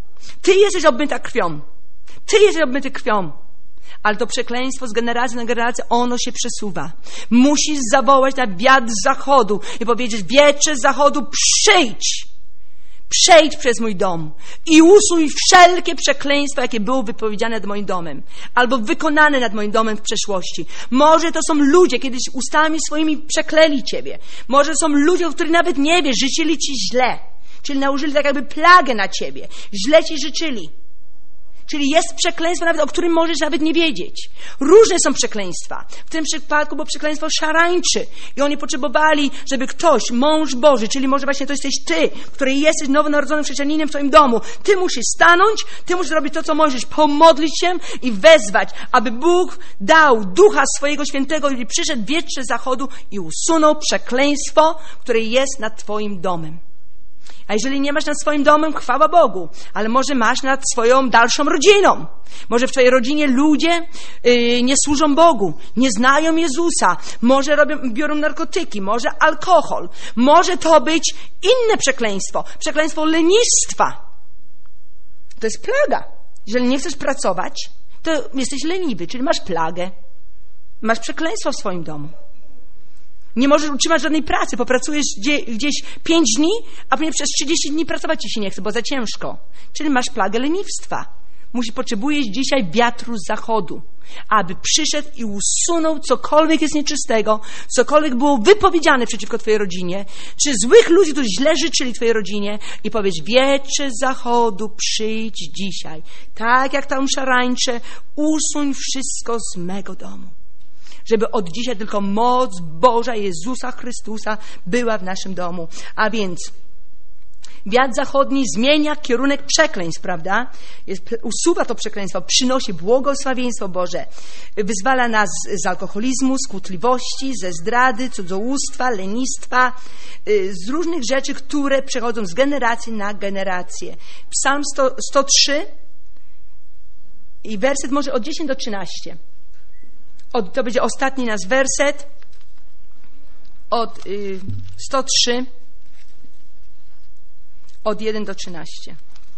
Ty jesteś obmyta krwią. Ty jesteś obmyty krwią. Ale to przekleństwo z generacji na generację, ono się przesuwa. Musisz zawołać na wiatr z zachodu i powiedzieć: wietrze z zachodu, przyjdź! Przejdź przez mój dom i usuń wszelkie przekleństwa, jakie było wypowiedziane nad moim domem albo wykonane nad moim domem w przeszłości. Może to są ludzie, kiedyś ustami swoimi przekleli ciebie. Może to są ludzie, o których nawet nie wiesz, życzyli ci źle. Czyli nałożyli tak jakby plagę na ciebie. Źle ci życzyli. Czyli jest przekleństwo, nawet o którym możesz nawet nie wiedzieć. Różne są przekleństwa. W tym przypadku było przekleństwo szarańczy. I oni potrzebowali, żeby ktoś, mąż Boży, czyli może właśnie to jesteś ty, który jesteś nowonarodzonym chrześcijaninem w twoim domu. Ty musisz stanąć, ty musisz robić to, co możesz, pomodlić się i wezwać, aby Bóg dał Ducha swojego Świętego i przyszedł wietrze zachodu i usunął przekleństwo, które jest nad twoim domem. A jeżeli nie masz nad swoim domem, chwała Bogu, ale może masz nad swoją dalszą rodziną. Może w twojej rodzinie ludzie yy, nie służą Bogu, nie znają Jezusa, może robią, biorą narkotyki, może alkohol. Może to być inne przekleństwo, przekleństwo lenistwa. To jest plaga. Jeżeli nie chcesz pracować, to jesteś leniwy, czyli masz plagę. Masz przekleństwo w swoim domu. Nie możesz utrzymać żadnej pracy, popracujesz gdzie, gdzieś pięć dni, a później przez trzydzieści dni pracować ci się nie chce, bo za ciężko. Czyli masz plagę leniwstwa. Musi, potrzebujesz dzisiaj wiatru z zachodu, aby przyszedł i usunął cokolwiek jest nieczystego, cokolwiek było wypowiedziane przeciwko twojej rodzinie, czy złych ludzi, którzy źle życzyli twojej rodzinie i powiedz: wietrze z zachodu, przyjdź dzisiaj. Tak jak tam szarańcze, usuń wszystko z mego domu. Żeby od dzisiaj tylko moc Boża Jezusa Chrystusa była w naszym domu. A więc wiatr zachodni zmienia kierunek przekleństw, prawda? Jest, usuwa to przekleństwo, przynosi błogosławieństwo Boże. Wyzwala nas z alkoholizmu, z kłótliwości, ze zdrady, cudzołóstwa, lenistwa, z różnych rzeczy, które przechodzą z generacji na generację. Psalm sto, sto trzy i werset może od dziesięć do trzynastu. Od, to będzie ostatni nasz werset od y, sto trzy od jeden do trzynastu.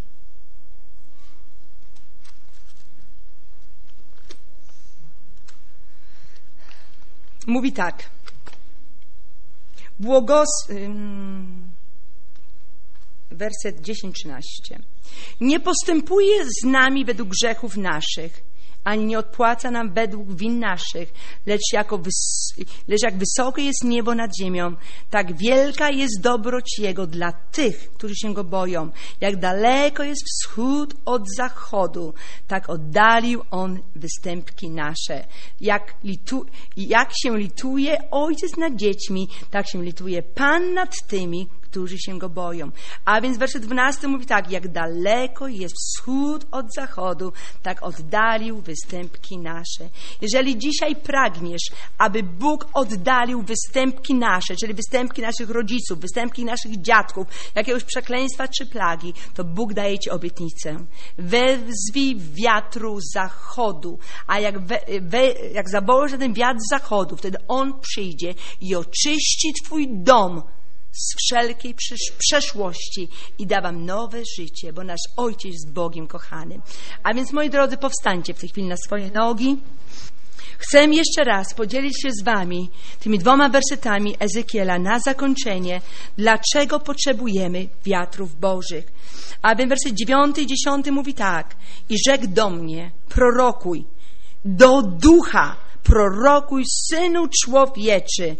Mówi tak: Błogos... Ym, werset dziesięć trzynaście. Nie postępuje z nami według grzechów naszych, ani nie odpłaca nam według win naszych, lecz, jako wys- lecz jak wysokie jest niebo nad ziemią, tak wielka jest dobroć Jego dla tych, którzy się Go boją. Jak daleko jest wschód od zachodu, tak oddalił On występki nasze. Jak, litu- jak się lituje Ojciec nad dziećmi, tak się lituje Pan nad tymi, którzy się Go boją. A więc werset dwunasty mówi tak, jak daleko jest wschód od zachodu, tak oddalił występki nasze. Jeżeli dzisiaj pragniesz, aby Bóg oddalił występki nasze, czyli występki naszych rodziców, występki naszych dziadków, jakiegoś przekleństwa czy plagi, to Bóg daje Ci obietnicę. Wezwij wiatru zachodu, a jak, we, we, jak zawołasz ten wiatr zachodu, wtedy on przyjdzie i oczyści Twój dom z wszelkiej przeszłości i da Wam nowe życie, bo nasz Ojciec jest Bogiem kochanym. A więc, moi drodzy, powstańcie w tej chwili na swoje nogi. Chcę jeszcze raz podzielić się z Wami tymi dwoma wersetami Ezekiela na zakończenie, dlaczego potrzebujemy wiatrów Bożych. A więc werset dziewiąty i dziesiąty mówi tak: i rzekł do mnie, prorokuj, do ducha prorokuj, synu człowieczy.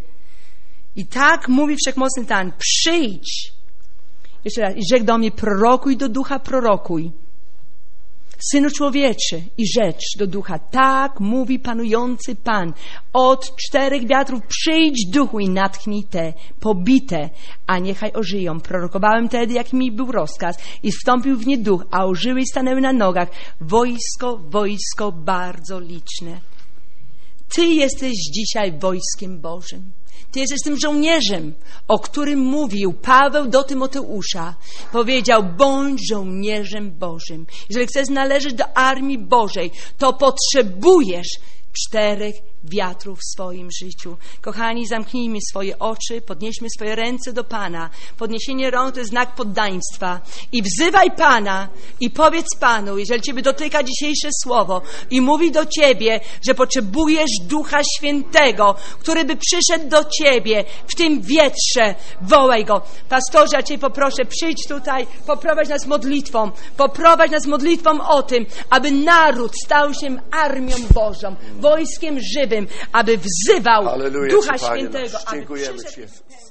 I tak mówi Wszechmocny Pan, przyjdź. Jeszcze raz, i rzekł do mnie, prorokuj, do ducha prorokuj. Synu człowieczy, i rzecz do ducha. Tak mówi panujący Pan. Od czterech wiatrów przyjdź, duchu, i natchnij te pobite, a niechaj ożyją. Prorokowałem wtedy, jak mi był rozkaz, i wstąpił w nie duch, a ożyły i stanęły na nogach. Wojsko, wojsko bardzo liczne. Ty jesteś dzisiaj wojskiem Bożym. Ty jesteś tym żołnierzem, o którym mówił Paweł do Tymoteusza. Powiedział, bądź żołnierzem Bożym. Jeżeli chcesz należeć do armii Bożej, to potrzebujesz czterech wiatrów w swoim życiu. Kochani, zamknijmy swoje oczy, podnieśmy swoje ręce do Pana. Podniesienie rąk to jest znak poddaństwa. I wzywaj Pana i powiedz Panu, jeżeli Ciebie dotyka dzisiejsze słowo i mówi do Ciebie, że potrzebujesz Ducha Świętego, który by przyszedł do Ciebie w tym wietrze, wołaj Go. Pastorze, ja Cię poproszę, przyjdź tutaj, poprowadź nas modlitwą, poprowadź nas modlitwą o tym, aby naród stał się armią Bożą, wojskiem żywym, aby wzywał Halleluja, Ducha Panie Świętego, nasz. aby Dziękujemy przyszedł... Ci, Jezus.